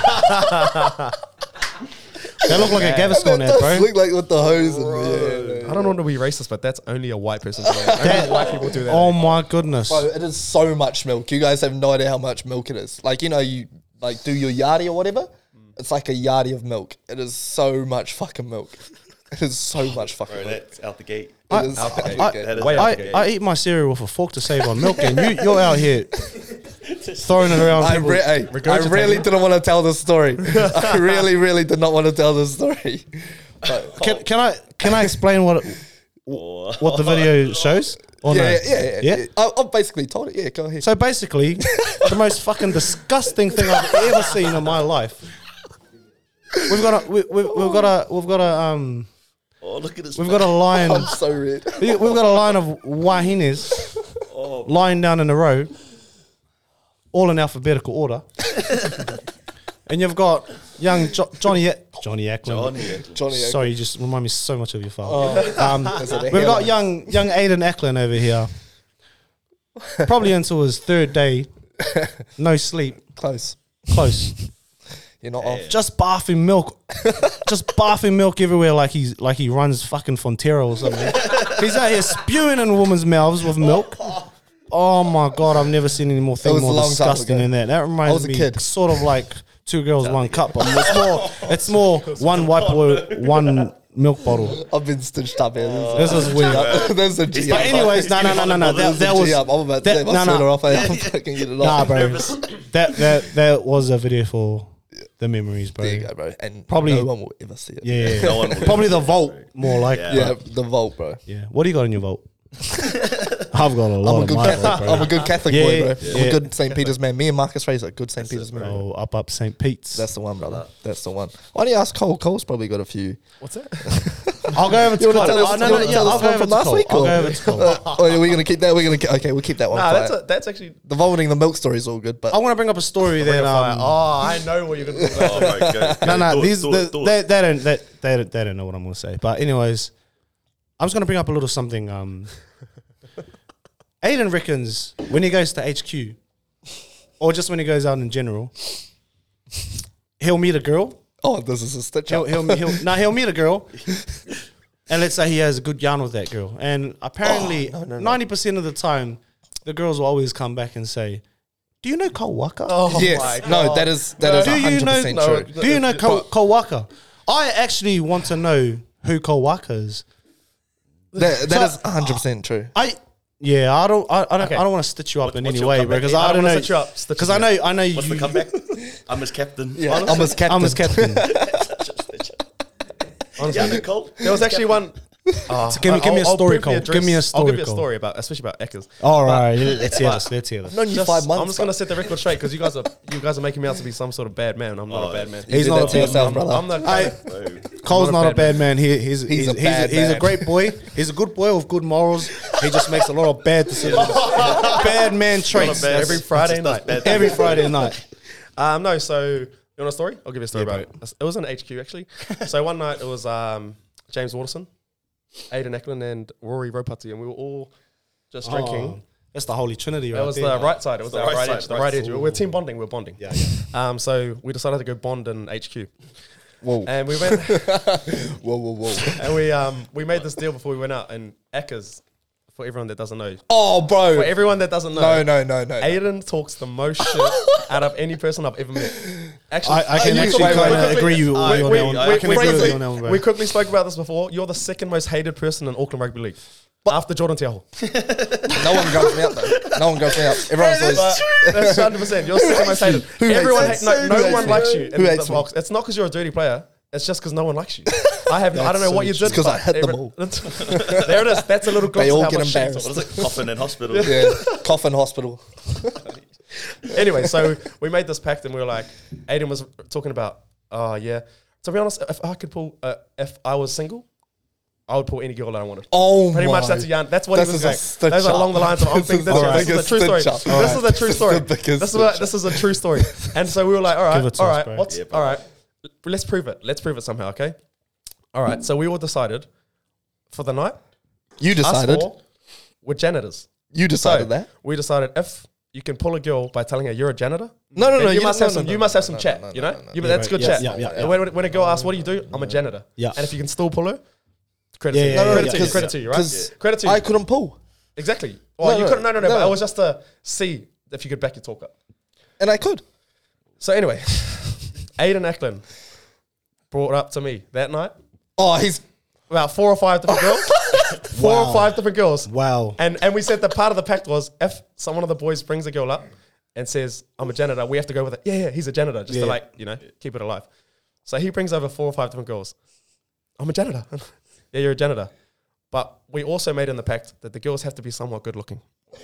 Or? That looked like a Gaviscon ad, It does bro. look like with the hose in there. Yeah, I don't want to be racist, but that's only a white person. Only white people do that. Oh my goodness. Bro, it is so much milk. You guys have no idea how much milk it is. Like, you know, you like do your yardie or whatever. It's like a yardie of milk. It is so much fucking milk. It is so much fucking Bro, milk. that's out the gate. I- It is Out the fucking gate. good. That is Way out I, the gate. I eat my cereal with a fork to save on milk, and you, you're out here throwing it around. I, people. re- hey, I really didn't want to tell this story. I really, really did not want to tell this story. But Can, can I can I explain what it, Oh. what the video shows? Or yeah, no? yeah, yeah, yeah, Yeah? yeah. I, I've basically told it. Yeah, go ahead. So basically, the most fucking disgusting thing I've ever seen in my life. We've got a we, we, we've got a we've got a um Oh, look at this. we've got a line I'm so red. we- we've got a line of wahines Oh, lying down in a row, all in alphabetical order. And you've got young jo- Johnny A- Johnny Ackland. Johnny. Johnny, Sorry, you just remind me so much of your father. Um, Is it a we've got hairline? young young Aiden Eklund over here, probably until his third day, no sleep, Close. close, You're not off. just barfing milk, just barfing milk everywhere like he's like he runs fucking Fonterra or something. He's out here spewing in women's mouths with milk. Oh my god, I've never seen any more thing was a more long time disgusting ago. than that. That I was reminds a me kid. sort of like two girls, one cup, but it's more it's more one white boy, one milk bottle. I've been stitched up here. This is weird. There's a G But up. anyways, no, no, no, no, no. That, There's that a was G up. I'm about to that- say, if I no, turn no. her off, I am fucking get it Nah, off. bro. That that that was a video for the memories, bro. There you go, bro. And Probably- no one will ever see it. Yeah, yeah, yeah. No one will Probably ever the see vault, it, more like. Yeah. Yeah, the vault, bro. Yeah. What do you got in your vault? I've got a lot I'm a of good my Catholic. vault, bro. I'm a good Catholic Yeah, boy, bro. yeah. I'm a good Saint Peter's man. Me and Marcus Fraser, good Saint Peter's man. Oh, up up Saint Pete's. That's the one, brother. That's the one. Why don't you ask Cole? Cole's probably got a few. What's that? I'll go over to You Cole. wanna tell us- Oh, no, you no, wanna yeah, tell us I'll go one over from to last Cole. week, I'll or- go over to Cole. Oh, are we gonna keep that? We're gonna keep, okay. We'll keep that one. Nah, quiet. that's a, that's actually. The vomiting the milk story is all good, but I want to bring up a story that um. oh, I know what you're gonna do. Oh, bro, go, go, No, no, do it, these do the, it, do it. they, they don't they, they don't they don't know what I'm gonna say. But anyways, I'm just gonna bring up a little something. Um, Aiden reckons when he goes to H Q, or just when he goes out in general, he'll meet a girl. oh, this is a stitch He'll up. he'll he'll no he'll meet a girl, and let's say he has a good yarn with that girl, and apparently Oh, no, no, no. ninety percent of the time, the girls will always come back and say, "Do you know Cole Walker? Oh yes, my no, God. that is that is Do you hundred know- percent no, true. Do you know Cole, Cole Walker? I actually want to know who Cole Walker is. That, that So- is hundred percent true. I yeah, I don't I, I don't Okay. I don't want to stitch you up What- in what's any your way, bro, comeback? because I I don't don't wanna know stitch you up, stitch because you I up. know I know What's you. the comeback? I'm his captain. Yeah, I'm his captain. I'm his captain. Yeah, Nicole. There was actually one. Uh, So give me- give me a I'll- I'll story, briefly Cole. address- Give me a I'll story, give you a Cole. story about, especially about Eckers. All right, let's hear this. Let's hear this. I've known you Just- five months. I'm just gonna set the record straight because you guys are you guys are making me out to be some sort of bad man. I'm not Oh, a bad man. He's did not that a to bad yourself, I'm, brother. I'm not. I- Bro. Cole's Not not a a bad bad man. He, he's He's he's a he's, bad a, he's a man. great boy. He's a good boy with good morals. He just makes a lot of bad decisions. Bad man traits. bad- Every Friday Just does night. bad Every Friday night. Um, no, so you want a story? I'll give you a story Yeah, about it. It was in H Q actually. So one night it was um, James Waterson, Aidan Eklund, and Rory Ropati, and we were all just drinking. Oh, that's the holy trinity, right It was there. the right side. It was The the right right, side, edge. The right right side. edge. We're team bonding. We're bonding. Yeah, yeah. Um, so we decided to go bond in H Q, Whoa, and we went whoa, whoa, whoa. and we um we made this deal before we went out. And Eckers, for everyone that doesn't know, Oh, for bro. everyone that doesn't know, No, no, no, no. Aiden talks the most shit out of any person I've ever met. Actually, I, I can you- actually wait, wait, kind wait, of agree you I with you on agree. that one. I I can agree with quickly- you on that one, bro. we quickly spoke about this before. You're the second most hated person in Auckland Rugby League. After Jordan Tiaho. No one goes me up, though. No one goes me up. Everyone's always. But that's one hundred percent. You're the second most hated. Who hates Everyone me? hates, no, Who no hates one me? likes you. in Who the hates me? box. It's not because you're a dirty player. It's just because no one likes you. I have. I don't know what you did. It's 'cause I but hit them every- all. There it is. That's a little glimpse They all of how get much shit he embarrassed. talks. What is it? Coffin in hospital. Yeah, coffin hospital. Anyway, so we made this pact and we were like, Aiden was talking about, oh yeah. To be honest, if I could pull, uh, if I was single, I would pull any girl that I wanted. Oh, Pretty my. much that's a yarn. That's what This he was is a going. stitch Those are up. along the lines of I'm This thinking is this, the this is a biggest true story. stitch up. This Alright. is a true story. This is the biggest This is a, stitch this is a true story. And so we were like, all Give right, it to all us, right, bro. what's Yeah, bro. all right? Let's prove it. Let's prove it somehow, okay? All right. So we all decided for the night, You us decided. four were janitors. You decided So that. we decided if you can pull a girl by telling her you're a janitor, No, no, then no. you must no, have no, some. no, You no, must no, have some no, chat. no, no, You know, no, no, You- no. that's Yeah, good yeah, chat. yeah, yeah, yeah. And when, when a girl asks, "What do you do?" I'm a janitor. Yeah. And if you can still pull her, credit Yeah, to you. yeah, credit yeah, to yeah, you. Credit to you. Right? Because Credit to you. I couldn't pull. Exactly. Well, No, you no, couldn't. No, no, no. But no. it was just to see if you could back your talk up. And I could. So anyway, Aidan Eklund brought up to me that night Oh, he's. about four or five different girls. Four Wow. or five different girls. Wow. And and we said that part of the pact was if some one of the boys brings a girl up and says, I'm a janitor, we have to go with it. Yeah, yeah, he's a janitor, just Yeah. to like, you know, keep it alive. So he brings over four or five different girls. I'm a janitor. Yeah, you're a janitor. But we also made in the pact that the girls have to be somewhat good looking.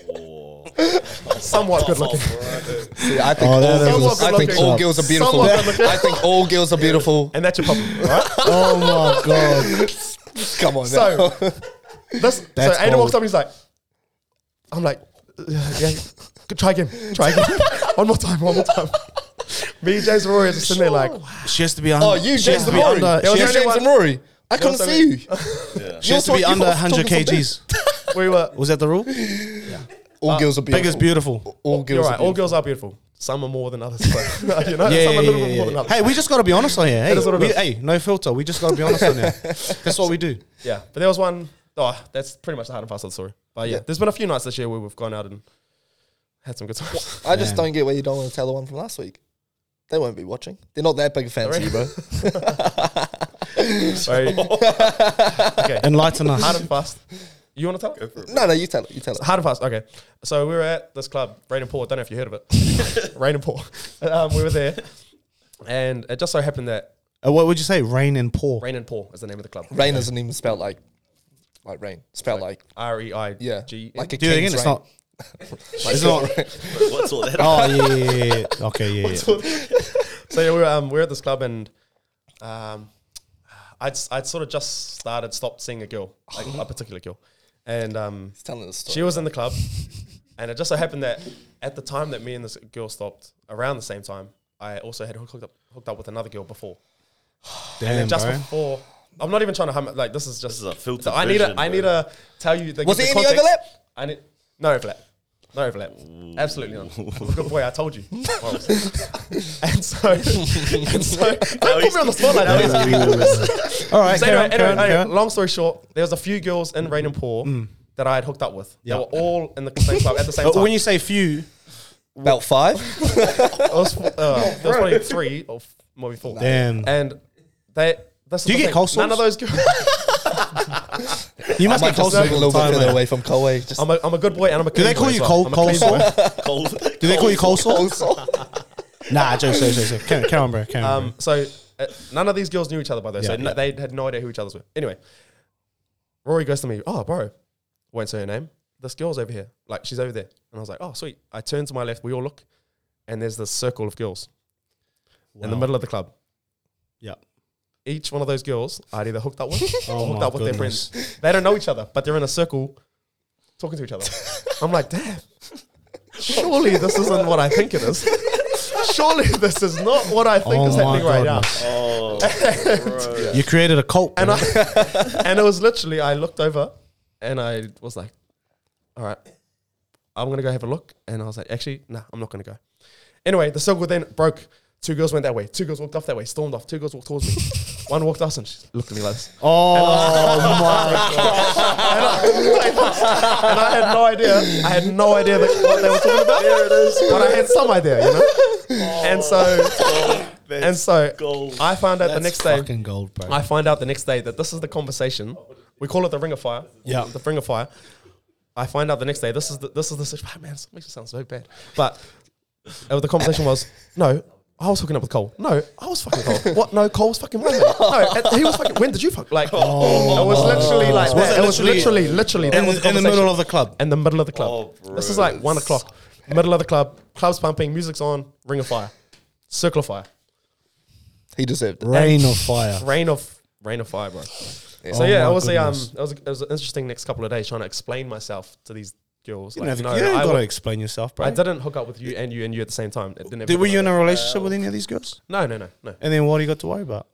Oh. Somewhat good looking. See, I think Oh, all that is girls. a I think good all looking. girls are beautiful. Somewhat good looking. I think all girls are beautiful. And that's your problem, right? Oh my god. Come on, So now. this, so That's Aidan bold. walks up and he's like, I'm like, yeah, yeah, good, try again, try again. one more time, one more time. Me and James and Rory are just sitting there like, She has to be under. Oh, you, she has James to and be Rory. under. There was She You, has, only James one- and Rory. I couldn't was see you. Yeah. she has to be You're under talking- one hundred talking from kgs. we were, Was that the rule? All girls are beautiful. Big is beautiful. All girls you're are right, all beautiful. girls are beautiful. Some are more than others. But, you know, Yeah, some yeah, are a little yeah, bit more than yeah. others. Hey, we just got to be honest on here. Hey, is what it we, is. hey, no filter. We just got to be honest on here. That's what we do. Yeah, but there was one, oh, that's pretty much the hard and fast of the story. But yeah, Yeah. there's been a few nights this year where we've gone out and had some good times. I just Man. don't get why you don't want to tell the one from last week. They won't be watching. They're not that big fans of you, bro. So, okay, Enlighten us. hard and fast. You want to tell it? Go for it. No, no, you tell it. You tell it. Hard and fast. Okay. So we were at this club, Rain and Pour. I don't know if you heard of it. Rain and Pour. Um, we were there. And it just so happened that Uh, what would you say? Rain and pour. Rain and Pour is the name of the club. Rain isn't even spelled like, like rain. Spelled like, R E I yeah, G. like a Do it again. king's It's rain. not. It's not. What's all that? Oh yeah, yeah, yeah, yeah. Okay, yeah. yeah. So yeah, we were, um, we were at this club and um, I'd, s- I'd sort of just started, stopped seeing a girl, like a particular girl. And um, He's telling the story. she was in the club. And it just so happened that at the time that me and this girl stopped, around the same time, I also had hooked up, hooked up with another girl before. And Damn, then just bro. before, I'm not even trying to hum, like this is just. This is a filtered so I need to. version, I bro. need to tell you. The, Was the there any context. overlap? I need no overlap. No overlap. Absolutely none. I'm a good boy. I told you. Morals. and so, and so don't put me on the spotlight. All right. So carry anyway, on, carry anyway, on, anyway, carry on. long story short, there was a few girls in Rain and Pour that I had hooked up with. Yeah. They were all in the same club at the same Uh, time. when you say few, About five. it was, uh, there was probably three or f- maybe four. damn, And they. This Do is you the get thing. cold None of sores? those girls. you must I get might cold just move a sores little all bit the further time. away from Koei. Just I'm a, I'm a good boy and I'm a Do clean they call boy you as well. cold I'm a cold clean sore? boy. Cold. Do they call you cold sore? also. Nah, joke, joke, joke, joke. Carry carry on, bro. Carry on, bro. Um, so uh, none of these girls knew each other by the way, so Yeah, no- yeah. they had no idea who each other were. Anyway, Rory goes to me, oh, bro, won't say her name. This girl's over here. Like, she's over there. And I was like, oh, sweet. I turn to my left. We all look. And there's this circle of girls in the Wow. middle of the club. Yeah. Each one of those girls I'd either hooked up with Oh or hooked my up with their goodness. friends. They don't know each other, but they're in a circle talking to each other. I'm like, damn, surely this isn't what I think it is. Surely this is not what I think Oh is my happening right now. goodness. Oh, bro. You created a cult, And bro. I, and it was literally, I looked over and I was like, all right, I'm going to go have a look. And I was like, actually, nah, I'm not going to go. Anyway, the circle then broke. Two girls went that way. Two girls walked off that way, stormed off. Two girls walked towards me. One walked us and she looked at me like this. Oh my god. And I had no idea. I had no idea that, what they were talking about. There it is. But I had some idea, you know? And so, Oh, that's and so gold. I found out the That's next day. fucking gold, bro. I find out the next day that this is the conversation. We call it the Ring of Fire. Yeah. The Ring of Fire. I find out the next day. This is the this is the oh, man. This makes it sound so bad. But uh, the conversation was no. I was hooking up with Cole. No, I was fucking Cole. What? No, Cole was fucking my mate. No, and he was fucking. When did you fuck? Like, Oh it was literally like Was that. it It was literally- literally, literally that in, was in the middle of the club. in the middle of the club. Oh, This is bro. like one o'clock. Middle of the club. Club's pumping. Music's on. Ring of Fire. Circle of Fire. He deserved it. Rain of fire. Rain of Rain of Fire, bro. Yeah. So Oh yeah, my it was a um, goodness. it was a, it was an interesting next couple of days trying to explain myself to these girls. You, Like, know, no, you don't I, gotta wa- explain yourself, bro. I didn't hook up with you and you and you at the same time. It didn't ever Did, were go you in like a relationship with any of these girls? that. No, no, no, no. And then what do you got to worry about?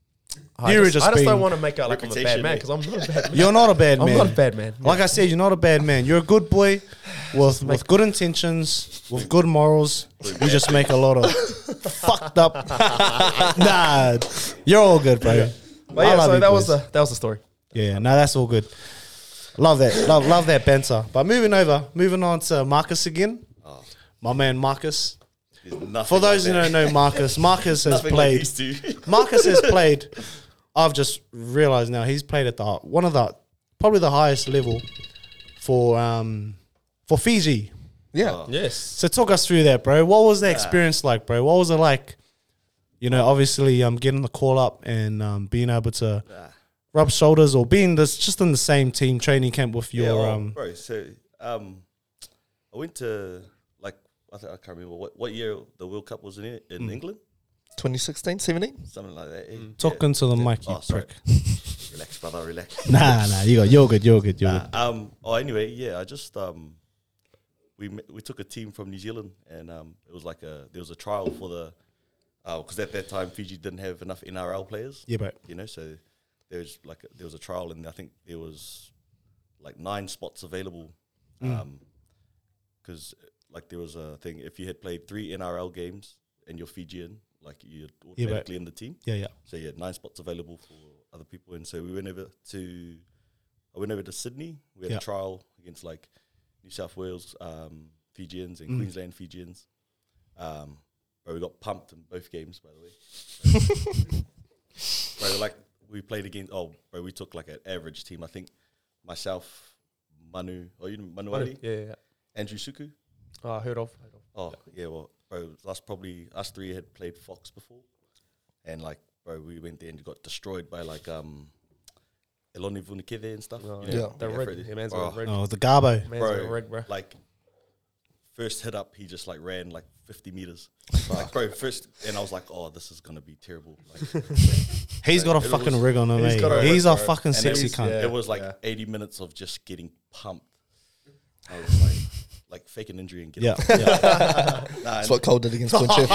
I You were just, just I just being- don't want to make out like I'm a bad Reputation, man eh? because I'm not a bad man. You're not a bad I'm man. not a bad man. Like I said, you're not a bad man. You're a good boy with with good intentions, with good morals. You just make a lot of fucked up. Nah, you're all good, bro. But I yeah, love so you that was boys. the that was the story. Yeah, no, that's all good. Love that. Love love that banter. But moving over, moving on to Marcus again. Oh, My man Marcus. there's nothing For those who like don't that. know Marcus, Marcus has Nothing like played. these two. Marcus has played. I've just realized now he's played at the one of the probably the highest level for um for Fiji. Yeah. Oh. Yes. So talk us through that, bro. What was the experience like, bro? What was it like? You know, obviously, um, getting the call up and um, being able to Ah. rub shoulders or being this just in the same team training camp with Yeah, your oh, um. bro. So um, I went to like I, th- I can't remember what, what year the World Cup was in it, in England, twenty sixteen, seventeen something like that. eh? Talk into the mic, you Oh, sorry. prick. Relax, brother, relax. Nah, nah, you got, you're good, you're good, you're Nah, good. um. Oh, anyway, yeah. I just um, we m- we took a team from New Zealand, and um, it was like a there was a trial for the, because at that time Fiji didn't have enough N R L players, Yeah, bro. you know. So there was like a, there was a trial, and I think there was like nine spots available, um, because like there was a thing if you had played three N R L games and you're Fijian, like you're Yeah, but- automatically in the team. Yeah, yeah. So yeah, nine spots available for other people, and so we went over to, I went over to Sydney. We had Yeah. a trial against like New South Wales um, Fijians and Mm. Queensland Fijians. Um, but we got pumped in both games, by the way. Bro, like we played against. Oh, bro, we took like an average team. I think myself, Manu, oh you know Manu Ali, Yeah, yeah, yeah. Andrew Suku. Oh, I heard of. Heard of. Oh yeah, well, bro, us probably us three had played Fox before, and like, bro, we went there and got destroyed by like um, Eloni Vunikeve and stuff. Oh, you yeah. know, The like rig. Afro- Yeah, man's oh, got a rig. Oh, the Garbo. Man's bro, got a rig, bro. like first hit up, he just like ran like fifty meters, like bro, first, and I was like, oh, this is gonna be terrible. Like, He's got a It fucking was- rig on him, he's eh? got a He's rig, a bro. fucking and sexy it was, cunt. yeah. it was like yeah. eighty minutes of just getting pumped. I was like, like fake an injury and get Yeah, up. yeah. Nah, That's and- what Cole did against Quinchef.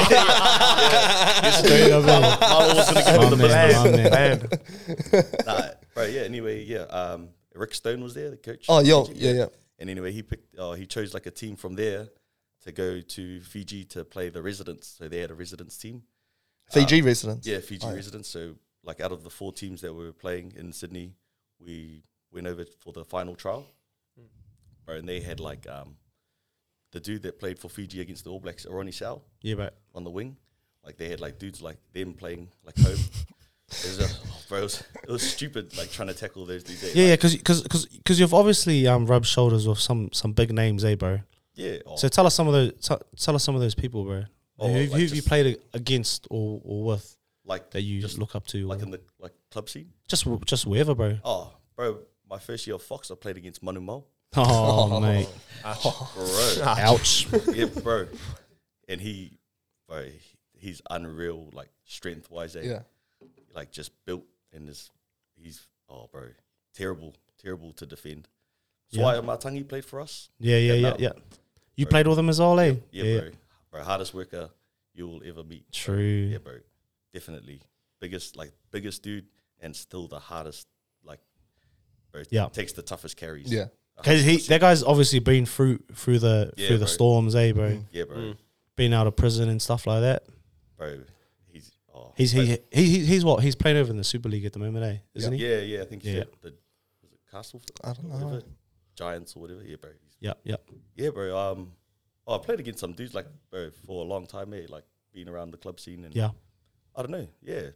Straight up, eh? Marlon was gonna give My him the man, business. my man. Nah, bro, yeah. Anyway, yeah. Um, Rick Stone was there, the coach. Oh, yo, Fiji, yeah, yeah. And anyway, he picked. Oh, he chose like a team from there to go to Fiji to play the residents. So they had a residents team. Fiji residents. Yeah, Fiji Oh, yeah. residents. So like out of the four teams that we were playing in Sydney, we went over for the final trial. Bro, and they had like um, the dude that played for Fiji against the All Blacks, Ronnie Shaw, Yeah, bro. on the wing. Like they had like dudes like them playing like home. It was, a, bro, it was, it was stupid like trying to tackle those dudes. eh, Yeah, yeah, like, because because because because you've obviously um rubbed shoulders with some some big names, eh, bro. yeah. Oh, So tell us some of those tell, tell us some of those people, bro. Oh, who like who have you just- played a- against or, or with like that you just look up to? like or in the like club scene. just just wherever, bro. Oh, bro, my first year of Fox, I played against Manu Mao. Oh, mate. Bro. Ouch. Yeah, bro. And he, bro, he's unreal, like, strength-wise. Eh? Yeah. Like, just built in this, he's, oh, bro, terrible, terrible to defend. So Yeah. why Matangi played for us? Yeah, yeah, yeah, now. yeah. You Bro. played with him as well, eh? Yeah, bro. Bro, hardest worker you will ever meet. True. Yeah, bro. Definitely. Biggest, like, biggest dude and still the hardest, like, bro, Yeah. takes the toughest carries. Yeah. Because he, that guy's obviously been through through the Yeah, through the bro. storms, eh, bro? Mm. Yeah, bro. Mm. Been out of prison and stuff like that. Bro, he's, oh. He's he, but- he, he he's what? He's playing over in the Super League at the moment, eh? Isn't he? Yeah, yeah, I think he's Yeah. at the, was it Castle? I don't know. Whatever, Giants or whatever. Yeah, bro. He's, Yeah, yeah. yeah, bro. Um, oh, I played against some dudes, like, bro, for a long time, eh? Like, being around the club scene and Yeah. I don't know. Yeah,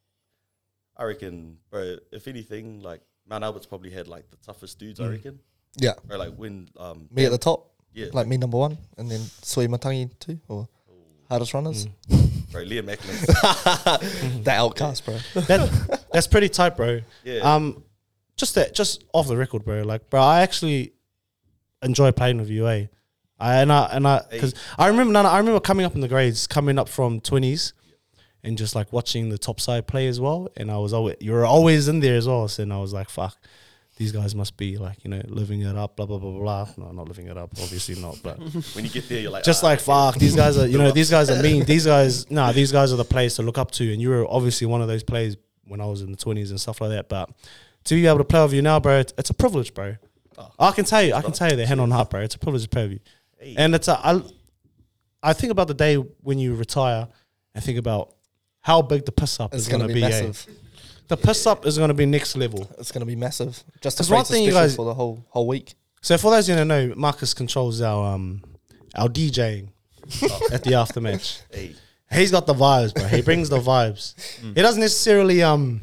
I reckon, bro. If anything, like Mount Albert's probably had like the toughest dudes. I Mm. reckon. Yeah. Or like when um Me at the top, yeah, like me number one, and then Sui Matangi too, or hardest runners. Mm. bro, Liam Eklund. The outcast, bro. That that's pretty tight, bro. Yeah, Um, just that, just off the record, bro. Like, bro, I actually enjoy playing with you, eh? I, and I and I because I remember, no, no, I remember coming up in the grades, coming up from twenties, and just like watching the top side play as well. And I was always, you were always in there as well. So and I was like, fuck, these guys must be like, you know, living it up, blah blah blah blah. blah. No, not living it up, obviously not. But when you get there, you're like just ah, like fuck, these guys are, you know, these guys are mean. These guys, nah, these guys are the players to look up to. And you were obviously one of those players when I was in the twenties and stuff like that. But to be able to play with you now, bro, it's, it's a privilege, bro. Oh. I can tell you, I can tell you that hand on heart, bro. It's a privilege to play with you. hey, And it's a, I, I think about the day when you retire and think about how big the piss up It's is gonna going to be be. eh? massive. The piss up is going to be next level. It's gonna be massive. Just to There's one create a thing you special guys- for the whole whole week. So for those who don't know, Marcus controls our um our DJing at the aftermatch. hey, He's got the vibes, bro. He brings the vibes. He doesn't necessarily um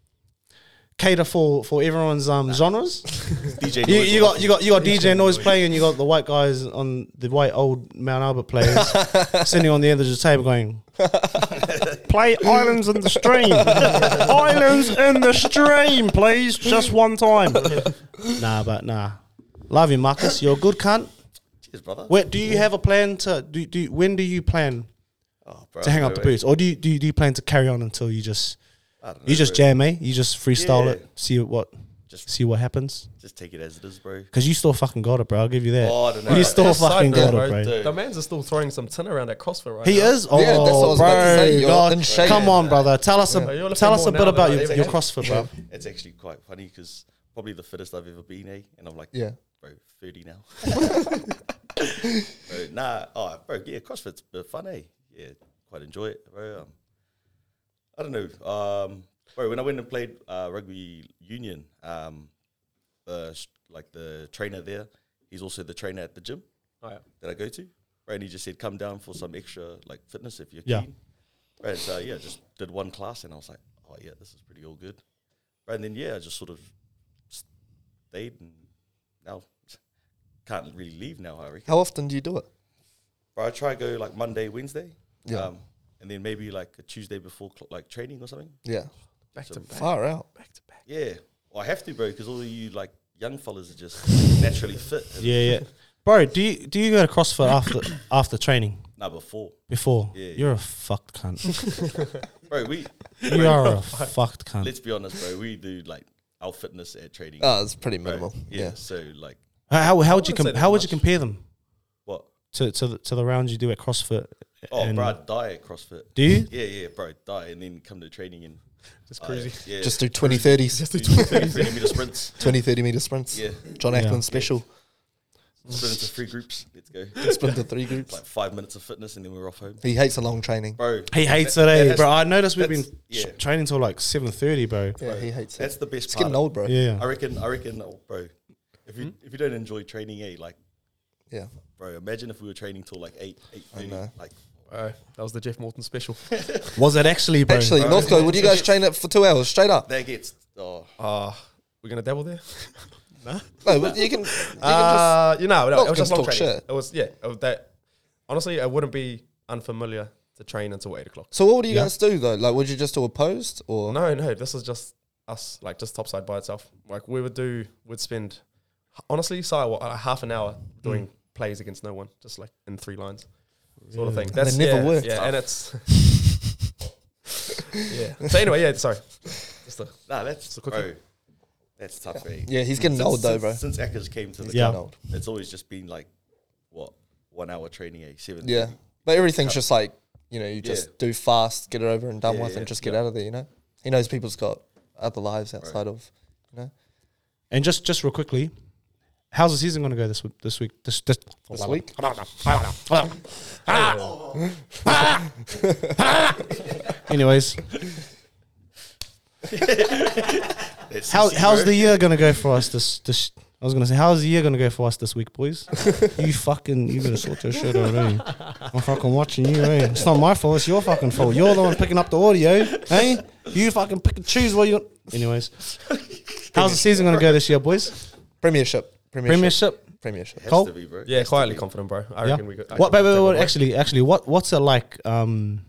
cater for for everyone's um genres. D J. You, Noise you on got you got you got D J Noise playing, and you got the white guys on the white old Mount Albert players sitting on the end of the table going, "Play Islands in the Stream, Islands in the Stream, please, just one time." Nah, but nah, love you, Marcus. You're a good cunt. Cheers, brother. Where do you have a plan to do? do when do you plan Oh, bro, to hang up bro, the boots, or do you do you, do you plan to carry on until you just I don't know, you just bro. jam, eh? You just freestyle Yeah. it, see what Just, see what happens. just take it as it is, bro. Because you still fucking got it, bro. I'll give you that. Oh, I don't know. You still That's fucking side got note, it, bro. Dude. The man's are still throwing some tin around at CrossFit right He now. is. Oh, Yeah, that's what I was bro, about to say. You're God. in shape. Come on, brother. Tell us, Yeah, a, you're tell lifting us a more bit now about than your, ever your have. CrossFit, bro. It's actually quite funny because probably the fittest I've ever been, eh? And I'm like, Yeah. bro, thirty now. Bro, nah, oh, bro, yeah, CrossFit's a bit fun, eh? Yeah, quite enjoy it, bro. Um, I don't know, um, bro. When I went and played uh, rugby union, um, the sh- like the trainer there, he's also the trainer at the gym Oh, yeah. that I go to. Right, and he just said, "Come down for some extra like fitness if you're Yeah. keen." Right, so yeah, just did one class, and I was like, "Oh yeah, this is pretty all good." Right, and then yeah, I just sort of stayed, and now can't really leave now. I reckon. How often do you do it? But I try to go like Monday, Wednesday, Yeah. um, and then maybe like a Tuesday before cl- like training or something. Yeah. Back So to back. Far out. Back to back. Yeah, well, I have to, bro, because all of you like young fellas are just naturally fit. Yeah, yeah. Bro, do you do you go to CrossFit after after training? Nah, before, Before? Yeah, You're a fucked cunt. bro, we You are a fucked cunt. let's be honest, bro, we do like our fitness at training. Oh, it's pretty bro. minimal. Yeah, Yeah. so like How how, how would you wouldn't com- say that how would you much. compare them what? to to the, to the rounds you do at CrossFit? Oh, and- bro, I die at CrossFit. Do you? Yeah, yeah, bro, die and then come to training and Just uh, crazy. yeah, Just do twenty thirties. Just do thirty meter sprints. twenty, thirty meter sprints. Yeah, John Yeah. Ackland special. sprint into three groups. Let's go. Sprint to three groups. Like five minutes of fitness and then we're off home, He hates a long training. bro. He hates it, that- eh, that's- bro. I noticed we've been that's- yeah. sh- training till like seven thirty, bro. Yeah, he hates That's it. the best It's part. getting of- old, bro. Yeah. I reckon. I reckon, oh, bro. If you if you don't enjoy training, eh, like, Yeah. bro, imagine if we were training till like eight, eight I thirty. know. Like, Uh, that was the Jeff Morton special. Was it actually, bro? Actually, Bro. Northcote, would you guys train it for two hours straight up? that gets. Oh, Uh, we're gonna dabble there. No, but you can. You can Uh, you know, no, not it was just long talk training. shit. It was yeah. It was that honestly, I wouldn't be unfamiliar to train until eight o'clock. just, so what would you Yeah. guys do though? Like, would you just do a post or? No, no, this is just us, like just topside by itself. Like we would do, would spend, honestly, so what, uh, half an hour doing mm. plays against no one, just like in three lines, really? Sort of thing. That's they never yeah, worked. Yeah, and it's yeah. So anyway, yeah. Sorry. Just a, nah, that's a quick bro. That's tough, eh? Yeah, he's getting since, old though, since, bro. Since Eckers came to the yeah. club, it's always just been like what one hour training, eh? Seven. Yeah, but everything's just like you know, you just yeah. do fast, get it over and done yeah, with, yeah, and just get yeah. out of there. You know, he knows people's got other lives outside right. of, you know. And just just real quickly, how's the season going to go this week? This week, this this, this week. Anyways, how how's the year going to go for us? This this. I was gonna say, how's the year gonna go for us this week, boys? you fucking, you better sort your shit out, eh? I'm fucking watching you, eh? It's not my fault, it's your fucking fault. You're the one picking up the audio, eh? You fucking pick and choose what you. Anyways, how's the season gonna go this year, boys? Premiership, Premiership, Premiership. Premiership. Has Cole? to be, bro. Yeah, Has quietly confident, bro. I yeah. reckon we could. I What? could Wait, wait, take wait, it away. actually, actually, what what's it like? Um,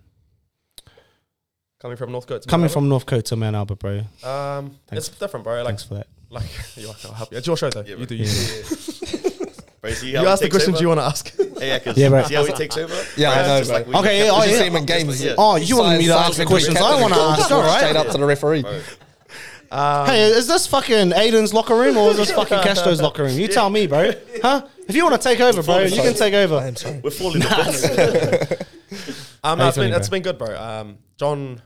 coming from Northcote. To coming Mount from Northcote to Mount Albert, bro. Albert? Um, Thanks. it's different, bro. Like, Thanks for that. like, you're like, I'll help you. It's your show, though. Yeah, you do. bro. You, Yeah. Bro, see you how he ask the takes questions over? you want to ask. Hey, Eckers, Yeah, bro. see how he takes over? Yeah, Bro, I know, just bro. like we Okay, do yeah, oh, Did you yeah. see him in games? Yeah. Oh, you wanted me to ask the questions I want to ask, all Straight right? up to the referee. Bro. Um, Hey, is this fucking Aiden's locker room or is this fucking Castro's locker room? You tell me, bro. Huh? If you want to take over, bro, you can take over. I'm sorry. We're falling apart. Um, How no, you it's been feeling, it's bro? been good, bro. Um, John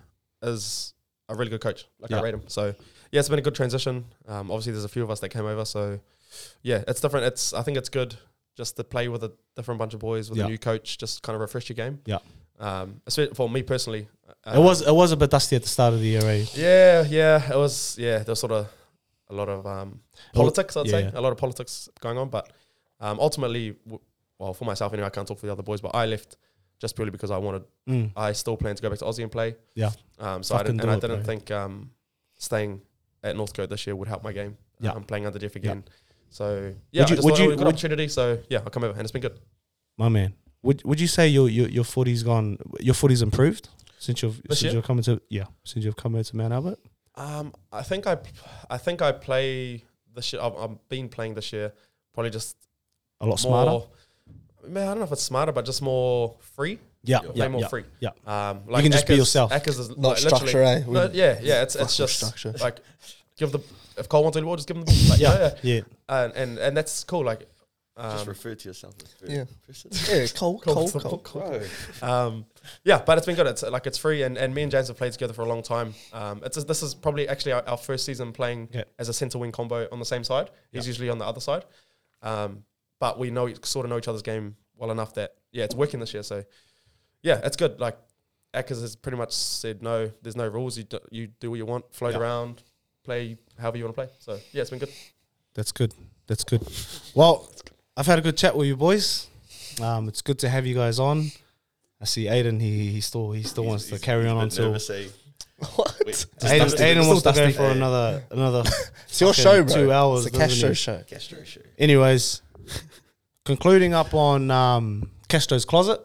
is a really good coach. Like Yeah. I rate him. So yeah, it's been a good transition. Um, obviously there's a few of us that came over, so yeah, it's different. It's I think it's good just to play with a different bunch of boys with Yeah. a new coach, just kind of refresh your game. Yeah. Um, espe- for me personally, uh, It was it was a bit dusty at the start of the year, eh? Yeah, yeah, it was. Yeah, there was sort of a lot of um, politics. I'd yeah, say yeah. a lot of politics going on, but um, ultimately, w- well, for myself anyway, I can't talk for the other boys, but I left just purely because I wanted. Mm. I still plan to go back to Aussie and play. Yeah. Um, so I Fucking didn't, do and I it, didn't bro. think um, staying at Northcote this year would help my game. Yeah. I'm playing under Jeff Yeah. again. So yeah, Would you- I just would thought you- it was a good would- opportunity. So yeah, I'll come over, and it's been good. My man. Would would you say your your your footy's gone your footy's improved since you've This since year? you've come into yeah, since you've come into Mount Albert? Um, I think I, I think I play this year. I've, I've been playing this year, probably just A lot smarter? more. Man, I don't know if it's smarter, but just more free. Yeah, Play yeah, more yeah, free. yeah. Um, like can just be Eckers- yourself. Eckers is Not like structure, literally- eh? We- No, yeah, yeah. It's Fuck it's with just structure. like give the if Cole wants to do the ball, just give him the ball. Like, Yeah, yeah, yeah. yeah. And, and and that's cool. Like, Just um, refer to yourself as third Yeah. person. Yeah, Cole, Cole, Cole, Cole, Cole. Cole. um, yeah, but it's been good. It's like it's free, and, and me and James have played together for a long time. Um, it's this is probably actually our, our first season playing Yeah. as a centre wing combo on the same side. He's Yeah. usually on the other side, um, but we know sort of know each other's game well enough that yeah, it's working this year. So yeah, it's good. Like Eckers has pretty much said no, there's no rules. You do, you do what you want, float Yeah. around, play however you want to play. So yeah, it's been good. That's good. That's good. Well, I've had a good chat with you boys. Um, it's good to have you guys on. I see Aiden. He he still he still He's- wants to he's- carry he's on a bit until nervous, eh? What? Wait, Aiden, dusty, Aiden but wants to still go dusty. for Hey, another another It's your fucking show, bro. two hours. It's a doesn't Castro he? show. Castro show. Anyways, concluding up on um, Castro's closet.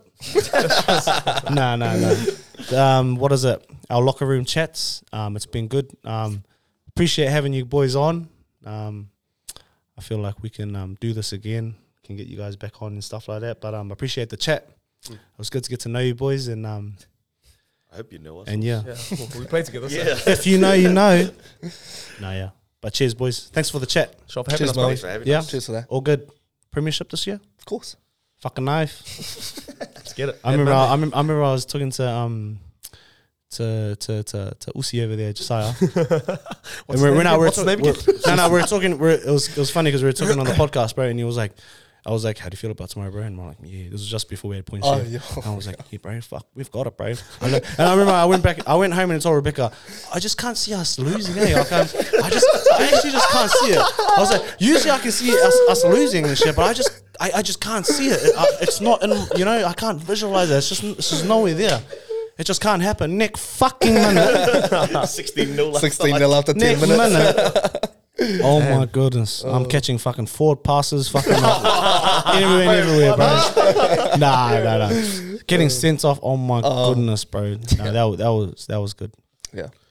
no, no, no. Um, what is it? Our locker room chats. Um, it's been good. Um, appreciate having you boys on. Um, I feel like we can um, do this again. Can get you guys back on and stuff like that. But um, appreciate the chat. Mm. It was good to get to know you boys and um, I hope you know us. and yeah. Yeah, well, we played together. So. Yeah. If you know, you know. No, yeah. But cheers, boys. Thanks for the chat. Sure for having Cheers, us, mate. bro. Thanks for having Yeah. us. Cheers for that. All good. Premiership this year. Of course. Fucking knife. Let's get it. I remember. I, I remember. I remember. I was talking to um, to to to to Usi over there, Josiah. What's and his we're, name we're now again? we're, What's his ta- name we're again? no no we're talking. We're, it was it was funny because we were talking on the podcast, bro, and he was like, I was like, how do you feel about tomorrow, bro? And we're like, yeah. This was just before we had points. Oh, yeah. yeah. I was like, yeah, bro, fuck, we've got it, bro. And, like- and I remember I went back, I went home and told Rebecca, I just can't see us losing, eh? I can't, I just, I actually just can't see it. I was like, usually I can see us, us losing and shit, but I just, I, I just can't see it. it I, it's not, in, you know, I can't visualize it. It's just, it's just nowhere there. It just can't happen. Nick fucking minute. sixteen nil. sixteen nil after ten Nick minutes. minute. Oh my goodness! I'm catching fucking forward passes, fucking everywhere, and everywhere, bro. Nah, nah, nah. Getting sent off. Oh my goodness, bro. Nah, that was that was that was good. Yeah.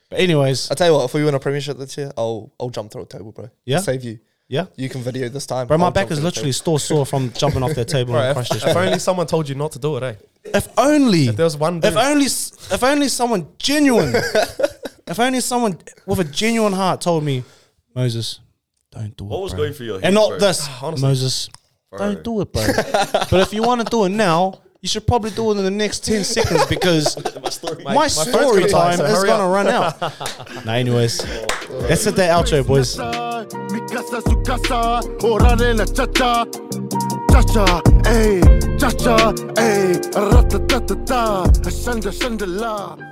But anyways, I tell you what, if we win a premiership this year, I'll I'll jump through a table, bro. Yeah? Save you. yeah. You can video this time. Bro, my I'll back jump is through the literally still sore from jumping off that table Bro, and if, crushed this. if only someone told you not to do it, eh? If only, If there was one if dude, only, s- if only someone genuine, if only someone with a genuine heart told me, Moses, don't do it. What was bro. going through your head? And not bro? this, Honestly. Moses, Bro. don't do it, bro. But if you want to do it now, you should probably do it in the next ten seconds because My story. my, my phone's story gonna die, time so is hurry gonna up. run out. Nah, anyways, that's it. That outro, boys. Mi casa, su casa, órale la chacha. Chacha, ey, chacha, ey, ratatatata, shanda, shanda la.